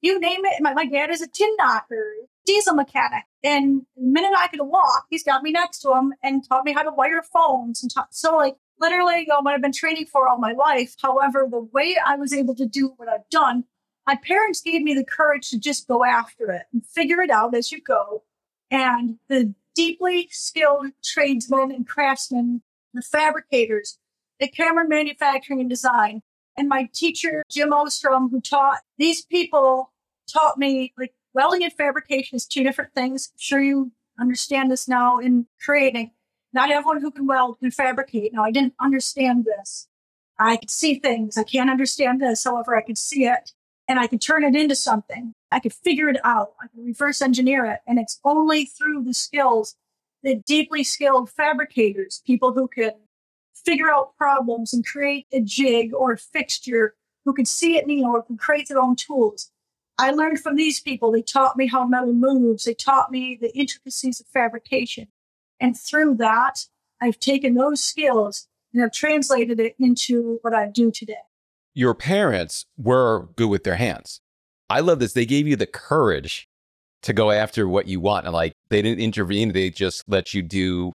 You name it. My, my dad is a tin knocker, diesel mechanic. And the minute I could walk, he's got me next to him and taught me how to wire phones. And ta- so, like, literally, you know, what I've been training for all my life. However, the way I was able to do what I've done, my parents gave me the courage to just go after it and figure it out as you go. And the deeply skilled tradesmen and craftsmen, the fabricators, the Cameron Manufacturing and Design, and my teacher, Jim Ostrom, who taught these people, taught me like welding and fabrication is two different things. I'm sure you understand this now in creating. Not everyone who can weld can fabricate. Now, I didn't understand this. I could see things. I can't understand this. However, I could see it and I could turn it into something. I could figure it out. I could reverse engineer it. And it's only through the skills, the deeply skilled fabricators, people who can figure out problems and create a jig or a fixture, who can see it, you know, or can create their own tools. I learned from these people. They taught me how metal moves. They taught me the intricacies of fabrication. And through that, I've taken those skills and have translated it into what I do today. Your parents were good with their hands. I love this. They gave you the courage to go after what you want. And like, they didn't intervene. They just let you do.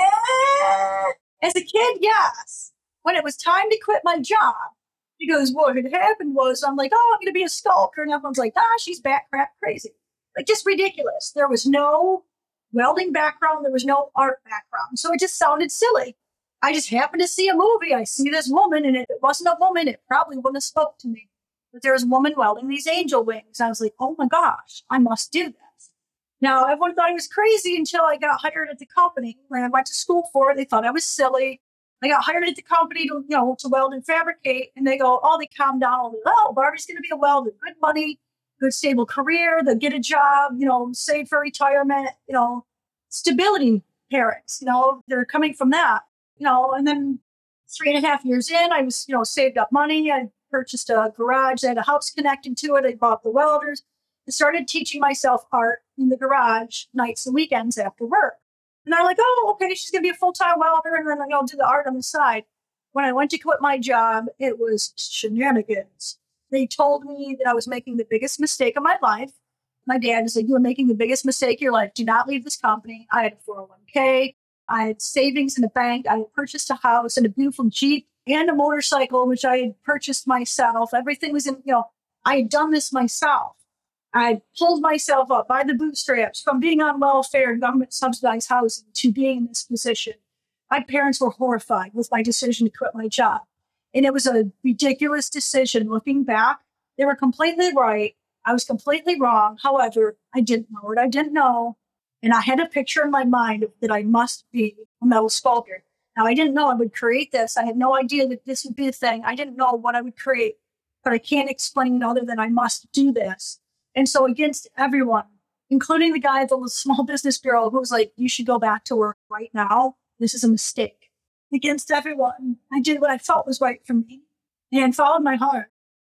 As a kid, yes. When it was time to quit my job, because what had happened was I'm like, oh, I'm going to be a sculptor. And everyone's like, ah, she's bat crap crazy. Like, just ridiculous. There was no welding background. There was no art background. So it just sounded silly. I just happened to see a movie. I see this woman, and if it wasn't a woman, it probably wouldn't have spoke to me. But there was a woman welding these angel wings. I was like, oh my gosh, I must do this. Now, everyone thought I was crazy until I got hired at the company. When I went to school for it, they thought I was silly. I got hired at the company to, you know, to weld and fabricate. And they go, oh, they calm down. Like, oh, Barbie's going to be a welder. Good money, good stable career. They'll get a job, you know, save for retirement, you know, stability parents, you know, they're coming from that. You know, and then three and a half years in, I was, you know, saved up money. I purchased a garage. I had a house connected to it. I bought the welders. I started teaching myself art in the garage nights and weekends after work. And they're like, oh, okay, she's going to be a full-time welder. And then I'm going to do the art on the side. When I went to quit my job, it was shenanigans. They told me that I was making the biggest mistake of my life. My dad said, you are making the biggest mistake of your life. Do not leave this company. I had a four oh one k. I had savings in the bank. I had purchased a house and a beautiful Jeep and a motorcycle, which I had purchased myself. Everything was in, you know, I had done this myself. I pulled myself up by the bootstraps from being on welfare and government subsidized housing to being in this position. My parents were horrified with my decision to quit my job. And it was a ridiculous decision. Looking back, they were completely right. I was completely wrong. However, I didn't know what I didn't know. And I had a picture in my mind that I must be a metal sculptor. Now, I didn't know I would create this. I had no idea that this would be a thing. I didn't know what I would create, but I can't explain other than I must do this. And so against everyone, including the guy at the Small Business Bureau who was like, you should go back to work right now. This is a mistake. Against everyone, I did what I felt was right for me and followed my heart.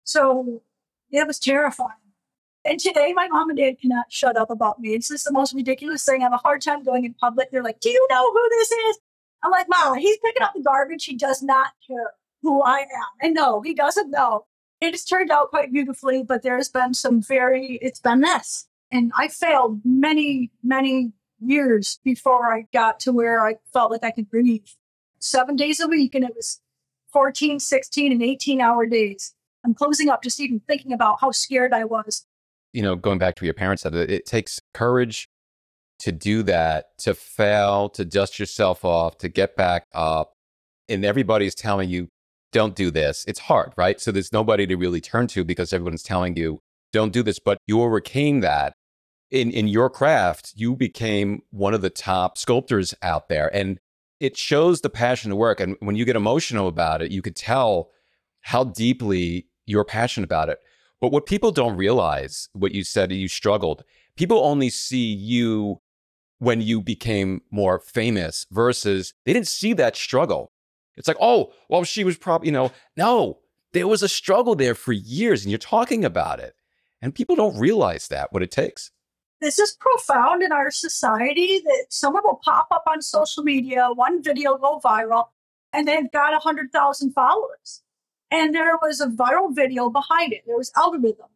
So it was terrifying. And today, my mom and dad cannot shut up about me. It's just the most ridiculous thing. I have a hard time going in public. They're like, do you know who this is? I'm like, Mom, he's picking up the garbage. He does not care who I am. And no, he doesn't know. It has turned out quite beautifully, but there's been some very, it's been this. And I failed many, many years before I got to where I felt like I could breathe. Seven days a week, and it was fourteen, sixteen, and eighteen hour days. I'm closing up just even thinking about how scared I was. You know, going back to what your parents said, it takes courage to do that, to fail, to dust yourself off, to get back up. And everybody's telling you, don't do this. It's hard, right? So there's nobody to really turn to because everyone's telling you, don't do this. But you overcame that. In, in your craft, you became one of the top sculptors out there. And it shows the passion to work. And when you get emotional about it, you could tell how deeply you're passionate about it. But what people don't realize, what you said, you struggled. People only see you when you became more famous versus they didn't see that struggle. It's like, oh, well, she was probably, you know, no, there was a struggle there for years and you're talking about it. And people don't realize that, what it takes. This is profound in our society that someone will pop up on social media, one video go viral, and they've got one hundred thousand followers. And there was a viral video behind it. There was algorithms.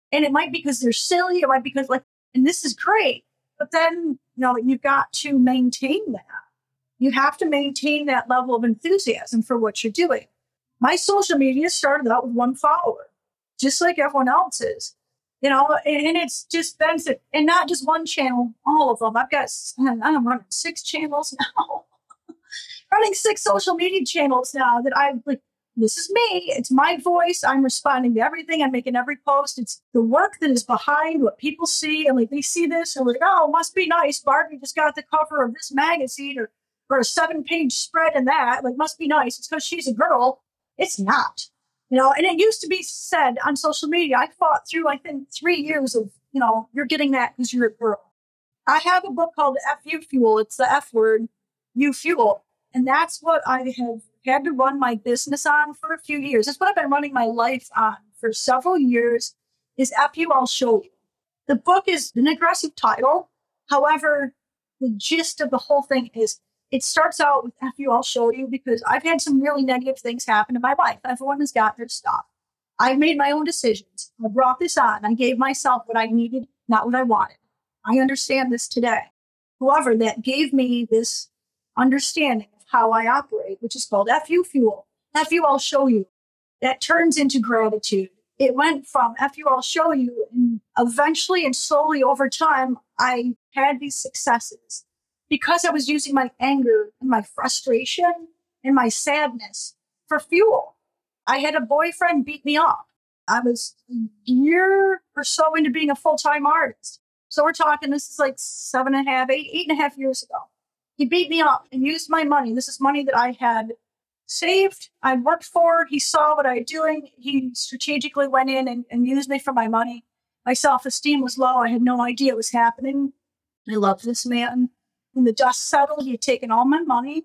And it might be because they're silly. It might be because like, and this is great. But then, you know, you've got to maintain that. You have to maintain that level of enthusiasm for what you're doing. My social media started out with one follower, just like everyone else's, you know, and, and it's just been, and not just one channel, all of them. I've got, I'm running six channels now, running six social media channels now that I like. This is me. It's my voice. I'm responding to everything. I'm making every post. It's the work that is behind what people see. And like they see this and like, oh, it must be nice. Barbie just got the cover of this magazine or, or a seven page spread and that. Like, must be nice. It's because she's a girl. It's not. You know, and it used to be said on social media. I fought through, I think, three years of, you know, you're getting that because you're a girl. I have a book called F U Fuel. It's the F word, you fuel. And that's what I have had to run my business on for a few years. That's what I've been running my life on for several years is F U, I'll show you. The book is an aggressive title. However, the gist of the whole thing is it starts out with F U, I'll show you because I've had some really negative things happen in my life. Everyone has got their stuff. I've made my own decisions. I brought this on. I gave myself what I needed, not what I wanted. I understand this today. However, that gave me this understanding of how I operate, which is called F U Fuel. F U, I'll show you. That turns into gratitude. It went from F U, I'll show you. And eventually and slowly over time, I had these successes because I was using my anger and my frustration and my sadness for fuel. I had a boyfriend beat me up. I was a year or so into being a full-time artist. So we're talking, this is like seven and a half, eight, eight and a half years ago. He beat me up and used my money. This is money that I had saved, I worked for. He saw what I was doing. He strategically went in and, and used me for my money. My self-esteem was low. I had no idea what was happening. I love this man. When the dust settled, he had taken all my money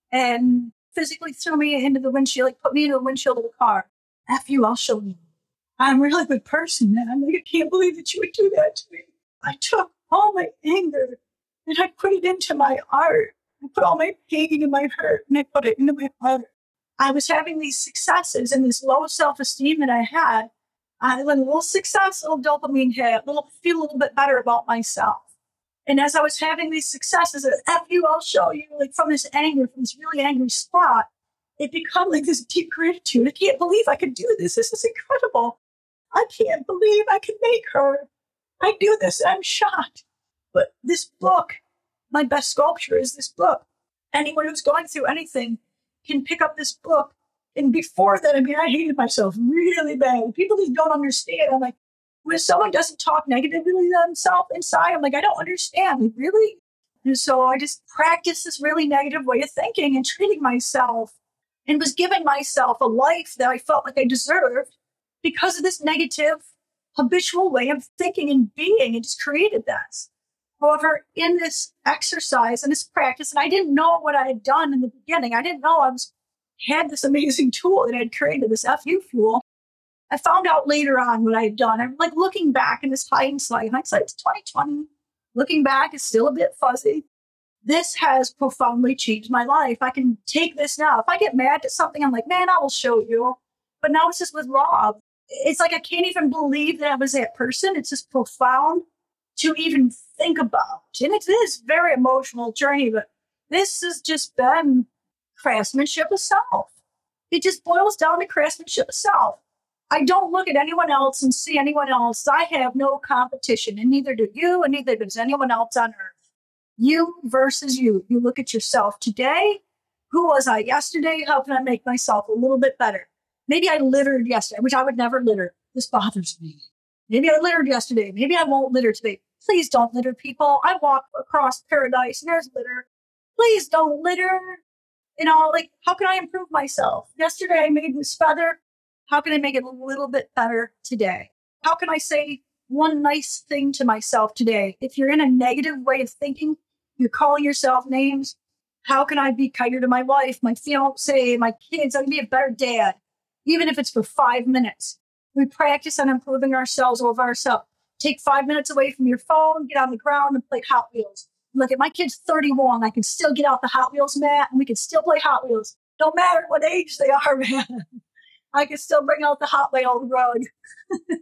and physically threw me into the windshield, like put me into the windshield of the car. F you, I'll show you. I'm a really good person, man. Like, I can't believe that you would do that to me. I took all my anger and I put it into my art. I put all my pain and my hurt and I put it into my art. I was having these successes and this low self-esteem that I had. I had a little success, a little dopamine hit, a little feel a little bit better about myself. And as I was having these successes, F you, I'll show you, like from this anger, from this really angry spot, it became like this deep gratitude. I can't believe I could do this. This is incredible. I can't believe I could make her. I do this. I'm shocked. But this book, my best sculpture is this book. Anyone who's going through anything can pick up this book. And before that, I mean, I hated myself really bad. People just don't understand. I'm like, when someone doesn't talk negatively to themselves inside, I'm like, I don't understand. Like, really? And so I just practiced this really negative way of thinking and treating myself and was giving myself a life that I felt like I deserved because of this negative, habitual way of thinking and being, and just created this. However, in this exercise and this practice, and I didn't know what I had done in the beginning. I didn't know I was had this amazing tool that I had created, this F U Fuel. I found out later on what I had done. I'm like looking back in this hindsight. Hindsight's twenty twenty. Looking back is still a bit fuzzy. This has profoundly changed my life. I can take this now. If I get mad at something, I'm like, man, I will show you. But now it's just with Rob. It's like I can't even believe that I was that person. It's just profound to even think about. And it is a very emotional journey, but this has just been craftsmanship of self. It just boils down to craftsmanship of self. I don't look at anyone else and see anyone else. I have no competition, and neither do you, and neither does anyone else on earth. You versus you. You look at yourself today. Who was I yesterday? How can I make myself a little bit better? Maybe I littered yesterday, which I would never litter. This bothers me. Maybe I littered yesterday. Maybe I won't litter today. Please don't litter, people. I walk across paradise and there's litter. Please don't litter. You know, like, how can I improve myself? Yesterday I made this feather. How can I make it a little bit better today? How can I say one nice thing to myself today? If you're in a negative way of thinking, you're calling yourself names. How can I be kinder to my wife, my fiance, my kids? I can be a better dad, even if it's for five minutes. We practice on improving ourselves over ourselves. Take five minutes away from your phone, get on the ground and play Hot Wheels. Look, at my kid's thirty-one. I can still get out the Hot Wheels mat and we can still play Hot Wheels. No matter what age they are, man. I can still bring out the Hot Wheel rug.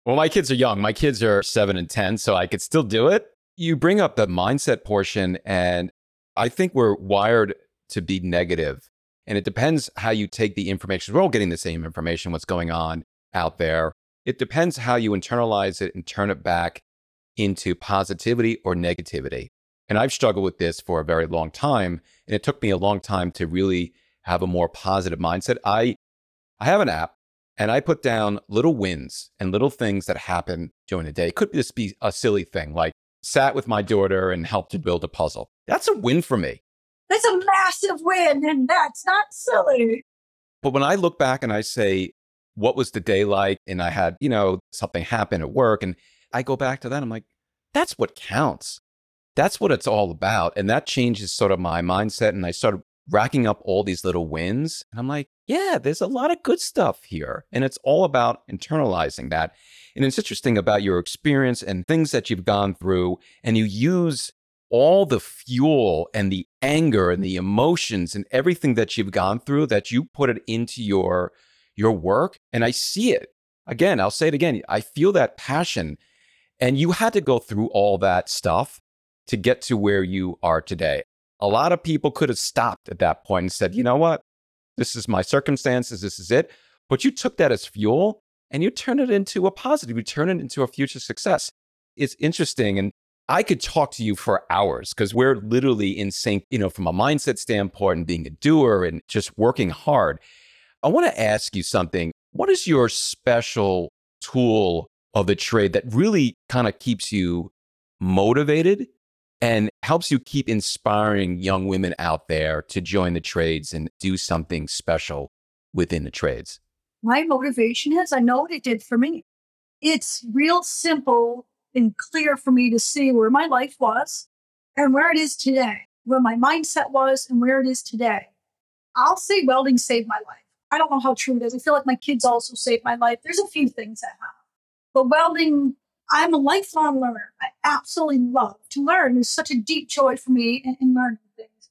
Well, my kids are young. My kids are seven and ten, so I could still do it. You bring up the mindset portion, and I think we're wired to be negative. And it depends how you take the information. We're all getting the same information, what's going on out there. It depends how you internalize it and turn it back into positivity or negativity. And I've struggled with this for a very long time. And it took me a long time to really have a more positive mindset. I, I have an app and I put down little wins and little things that happen during the day. It could just be a silly thing, like sat with my daughter and helped to build a puzzle. That's a win for me. That's a massive win, and that's not silly. But when I look back and I say, what was the day like? And I had, you know, something happen at work, and I go back to that. I'm like, that's what counts. That's what it's all about. And that changes sort of my mindset. And I started racking up all these little wins. And I'm like, yeah, there's a lot of good stuff here. And it's all about internalizing that. And it's interesting about your experience and things that you've gone through, and you use all the fuel and the anger and the emotions and everything that you've gone through, that you put it into your, your work. And I see it. Again, I'll say it again. I feel that passion. And you had to go through all that stuff to get to where you are today. A lot of people could have stopped at that point and said, you know what? This is my circumstances. This is it. But you took that as fuel and you turned it into a positive. You turn it into a future success. It's interesting. And I could talk to you for hours because we're literally in sync, you know, from a mindset standpoint and being a doer and just working hard. I want to ask you something. What is your special tool of the trade that really kind of keeps you motivated and helps you keep inspiring young women out there to join the trades and do something special within the trades? My motivation is, I know what it did for me. It's real simple and clear for me to see where my life was and where it is today, where my mindset was and where it is today. I'll say welding saved my life. I don't know how true it is. I feel like my kids also saved my life. There's a few things that have. But welding, I'm a lifelong learner. I absolutely love to learn. There's such a deep joy for me in, in learning things.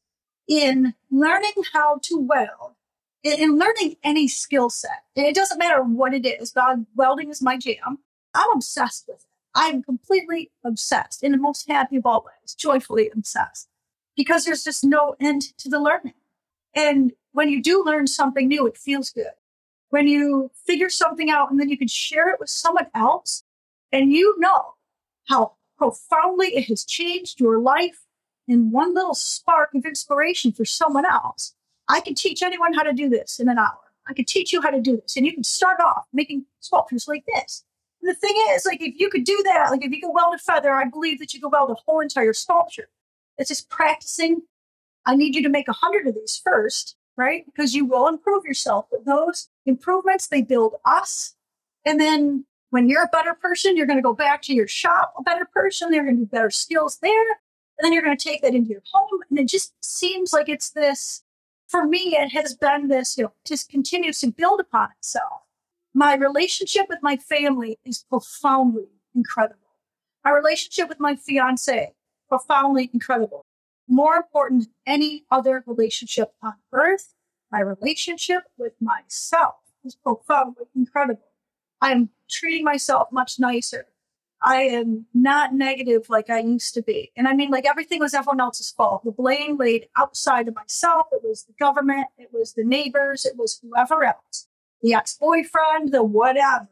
In learning how to weld, in, in learning any skill set, and it doesn't matter what it is, but welding is my jam. I'm obsessed with it. I'm completely obsessed in the most happy of all ways, joyfully obsessed, because there's just no end to the learning. And when you do learn something new, it feels good. When you figure something out and then you can share it with someone else, and you know how profoundly it has changed your life in one little spark of inspiration for someone else. I can teach anyone how to do this in an hour. I can teach you how to do this. And you can start off making sculptures like this. And the thing is, like, if you could do that, like if you could weld a feather, I believe that you could weld a whole entire sculpture. It's just practicing. I need you to make a hundred of these first, right? Because you will improve yourself. But those improvements, they build us. And then when you're a better person, you're going to go back to your shop a better person. You're going to do better skills there. And then you're going to take that into your home. And it just seems like it's this, for me, it has been this, you know, just continues to build upon itself. My relationship with my family is profoundly incredible. My relationship with my fiance, profoundly incredible. More important than any other relationship on earth, my relationship with myself is profoundly incredible. I am treating myself much nicer. I am not negative like I used to be. And I mean, like, everything was everyone else's fault. The blame laid outside of myself. It was the government. It was the neighbors. It was whoever else. The ex-boyfriend, the whatever.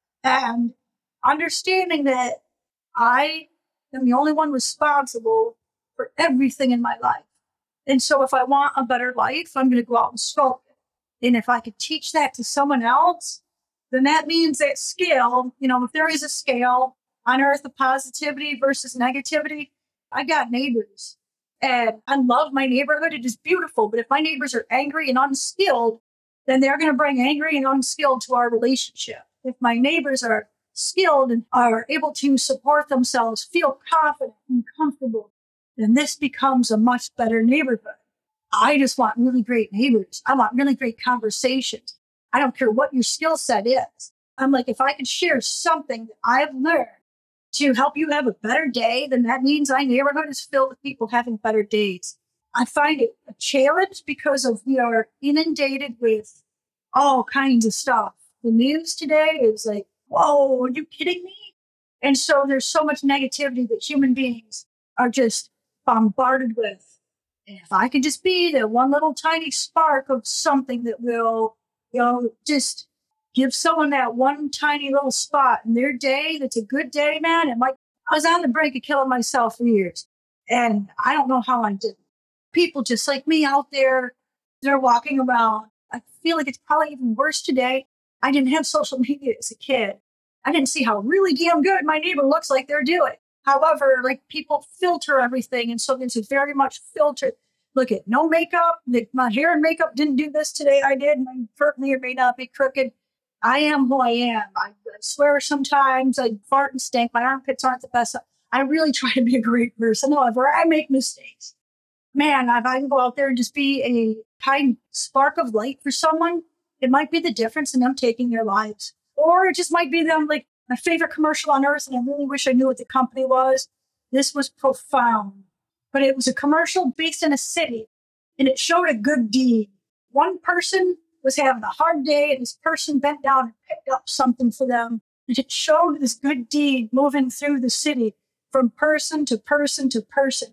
And understanding that I am the only one responsible for everything in my life. And so if I want a better life, I'm going to go out and sculpt it. And if I could teach that to someone else, then that means that scale, you know, if there is a scale on earth of positivity versus negativity, I got neighbors. And I love my neighborhood. It is beautiful. But if my neighbors are angry and unskilled, then they're going to bring angry and unskilled to our relationship. If my neighbors are skilled and are able to support themselves, feel confident and comfortable, then this becomes a much better neighborhood. I just want really great neighbors. I want really great conversations. I don't care what your skill set is. I'm like, if I could share something that I've learned to help you have a better day, then that means my neighborhood is filled with people having better days. I find it a challenge because of we are inundated with all kinds of stuff. The news today is like, whoa, are you kidding me? And so there's so much negativity that human beings are just bombarded with. And if I can just be the one little tiny spark of something that will, you know, just give someone that one tiny little spot in their day that's a good day, man. It might, I was on the brink of killing myself for years. And I don't know how I did. People just like me out there, they're walking around. I feel like it's probably even worse today. I didn't have social media as a kid. I didn't see how really damn good my neighbor looks like they're doing. However, like people filter everything. And so it's very much filtered. Look at no makeup. My hair and makeup didn't do this today. I did. My fur may or may not be crooked. I am who I am. I swear sometimes I fart and stink. My armpits aren't the best. I really try to be a great person. However, I make mistakes. Man, if I can go out there and just be a kind spark of light for someone, it might be the difference in them taking their lives. Or it just might be them, like my favorite commercial on earth, and I really wish I knew what the company was. This was profound. But it was a commercial based in a city, and it showed a good deed. One person was having a hard day, and this person bent down and picked up something for them. And it showed this good deed moving through the city from person to person to person.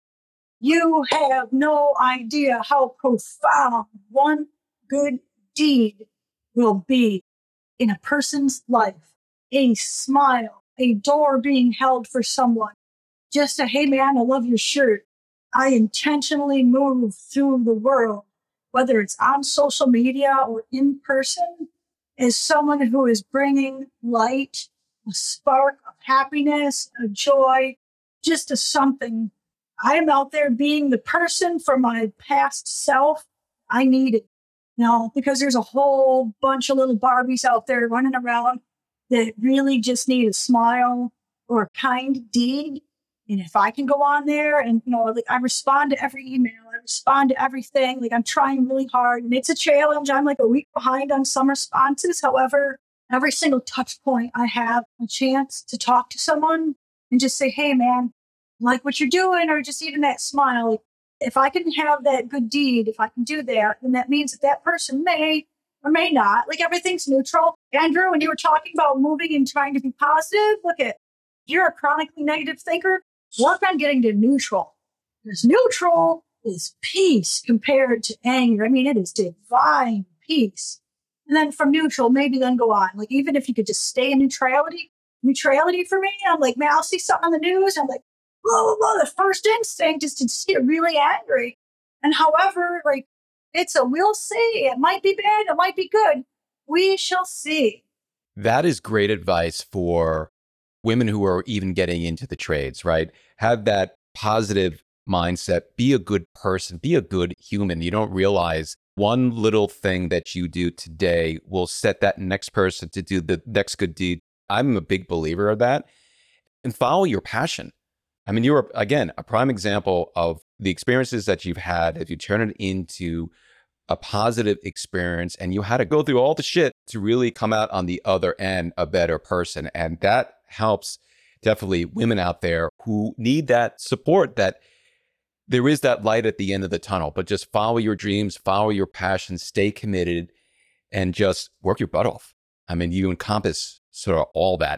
You have no idea how profound one good deed will be in a person's life. A smile, a door being held for someone. Just a, hey man, I love your shirt. I intentionally move through the world, whether it's on social media or in person, as someone who is bringing light, a spark of happiness, a joy, just a something. I am out there being the person for my past self I needed. You know, because there's a whole bunch of little Barbies out there running around that really just need a smile or a kind deed. And if I can go on there and, you know, like I respond to every email, I respond to everything, like I'm trying really hard and it's a challenge. I'm like a week behind on some responses. However, every single touch point I have a chance to talk to someone and just say, hey man, like what you're doing, or just even that smile. Like, if I can have that good deed, if I can do that, then that means that that person may or may not. Like everything's neutral. Andrew, when you were talking about moving and trying to be positive, look at, if you're a chronically negative thinker, work on getting to neutral. Because neutral is peace compared to anger. I mean, it is divine peace. And then from neutral, maybe then go on. Like even if you could just stay in neutrality, neutrality for me, I'm like, man, I'll see something on the news. I'm like, blah, blah, blah. The first instinct is to get really angry. And however, like, it's a we'll see. It might be bad. It might be good. We shall see. That is great advice for women who are even getting into the trades, right? Have that positive mindset. Be a good person. Be a good human. You don't realize one little thing that you do today will set that next person to do the next good deed. I'm a big believer of that. And follow your passion. I mean, you're, again, a prime example of the experiences that you've had. If you turn it into a positive experience and you had to go through all the shit to really come out on the other end a better person. And that helps definitely women out there who need that support, that there is that light at the end of the tunnel, but just follow your dreams, follow your passions, stay committed, and just work your butt off. I mean, you encompass sort of all that.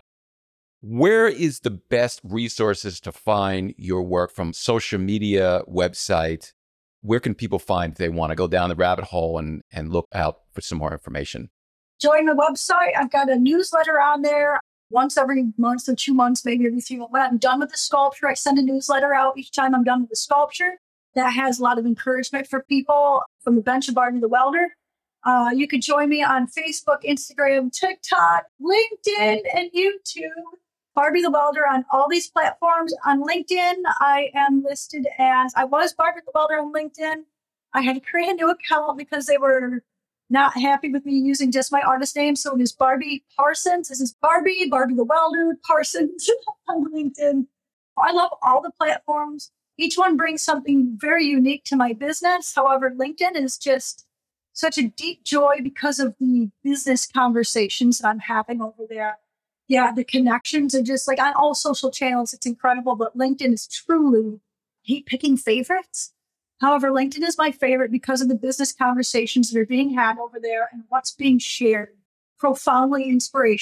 Where is the best resources to find your work? From social media, website? Where can people find if they want to go down the rabbit hole and, and look out for some more information? Join the website. I've got a newsletter on there once every month or two months, maybe every three months. When I'm done with the sculpture, I send a newsletter out each time I'm done with the sculpture. That has a lot of encouragement for people from the bench of Barbie the Welder. Uh, you can join me on Facebook, Instagram, TikTok, LinkedIn, and YouTube. Barbie the Welder on all these platforms. On LinkedIn, I am listed as, I was Barbie the Welder on LinkedIn. I had to create a new account because they were not happy with me using just my artist name. So it is Barbie Parsons. This is Barbie, Barbie the Welder, Parsons on LinkedIn. I love all the platforms. Each one brings something very unique to my business. However, LinkedIn is just such a deep joy because of the business conversations that I'm having over there. Yeah, the connections are just like on all social channels. It's incredible, but LinkedIn is truly, I hate picking favorites. However, LinkedIn is my favorite because of the business conversations that are being had over there and what's being shared. Profoundly inspirational.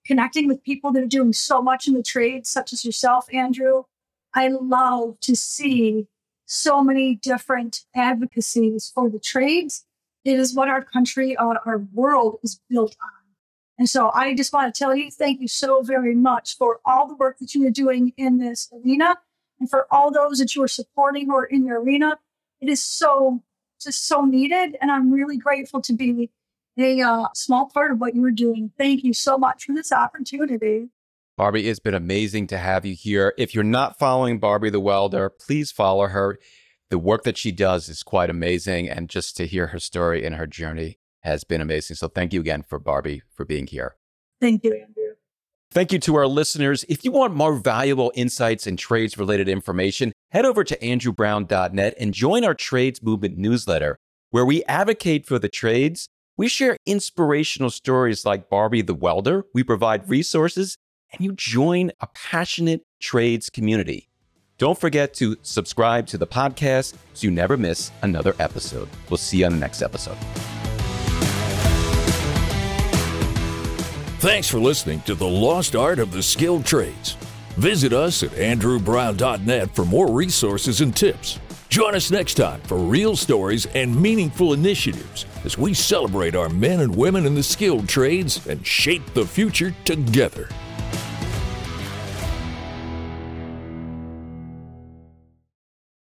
connecting with people that are doing so much in the trades, such as yourself, Andrew. I love to see so many different advocacies for the trades. It is what our country, uh, our world is built on. And so I just want to tell you, thank you so very much for all the work that you are doing in this arena and for all those that you are supporting who are in the arena. It is so, just so needed. And I'm really grateful to be a uh, small part of what you were doing. Thank you so much for this opportunity. Barbie, it's been amazing to have you here. If you're not following Barbie the Welder, please follow her. The work that she does is quite amazing. And just to hear her story and her journey has been amazing. So thank you again for Barbie for being here. Thank you, Andrew. Thank you to our listeners. If you want more valuable insights and trades-related information, head over to andrew brown dot net and join our Trades Movement newsletter, where we advocate for the trades. We share inspirational stories like Barbie the Welder. We provide resources, and you join a passionate trades community. Don't forget to subscribe to the podcast so you never miss another episode. We'll see you on the next episode. Thanks for listening to The Lost Art of the Skilled Trades. Visit us at andrew brown dot net for more resources and tips. Join us next time for real stories and meaningful initiatives as we celebrate our men and women in the skilled trades and shape the future together.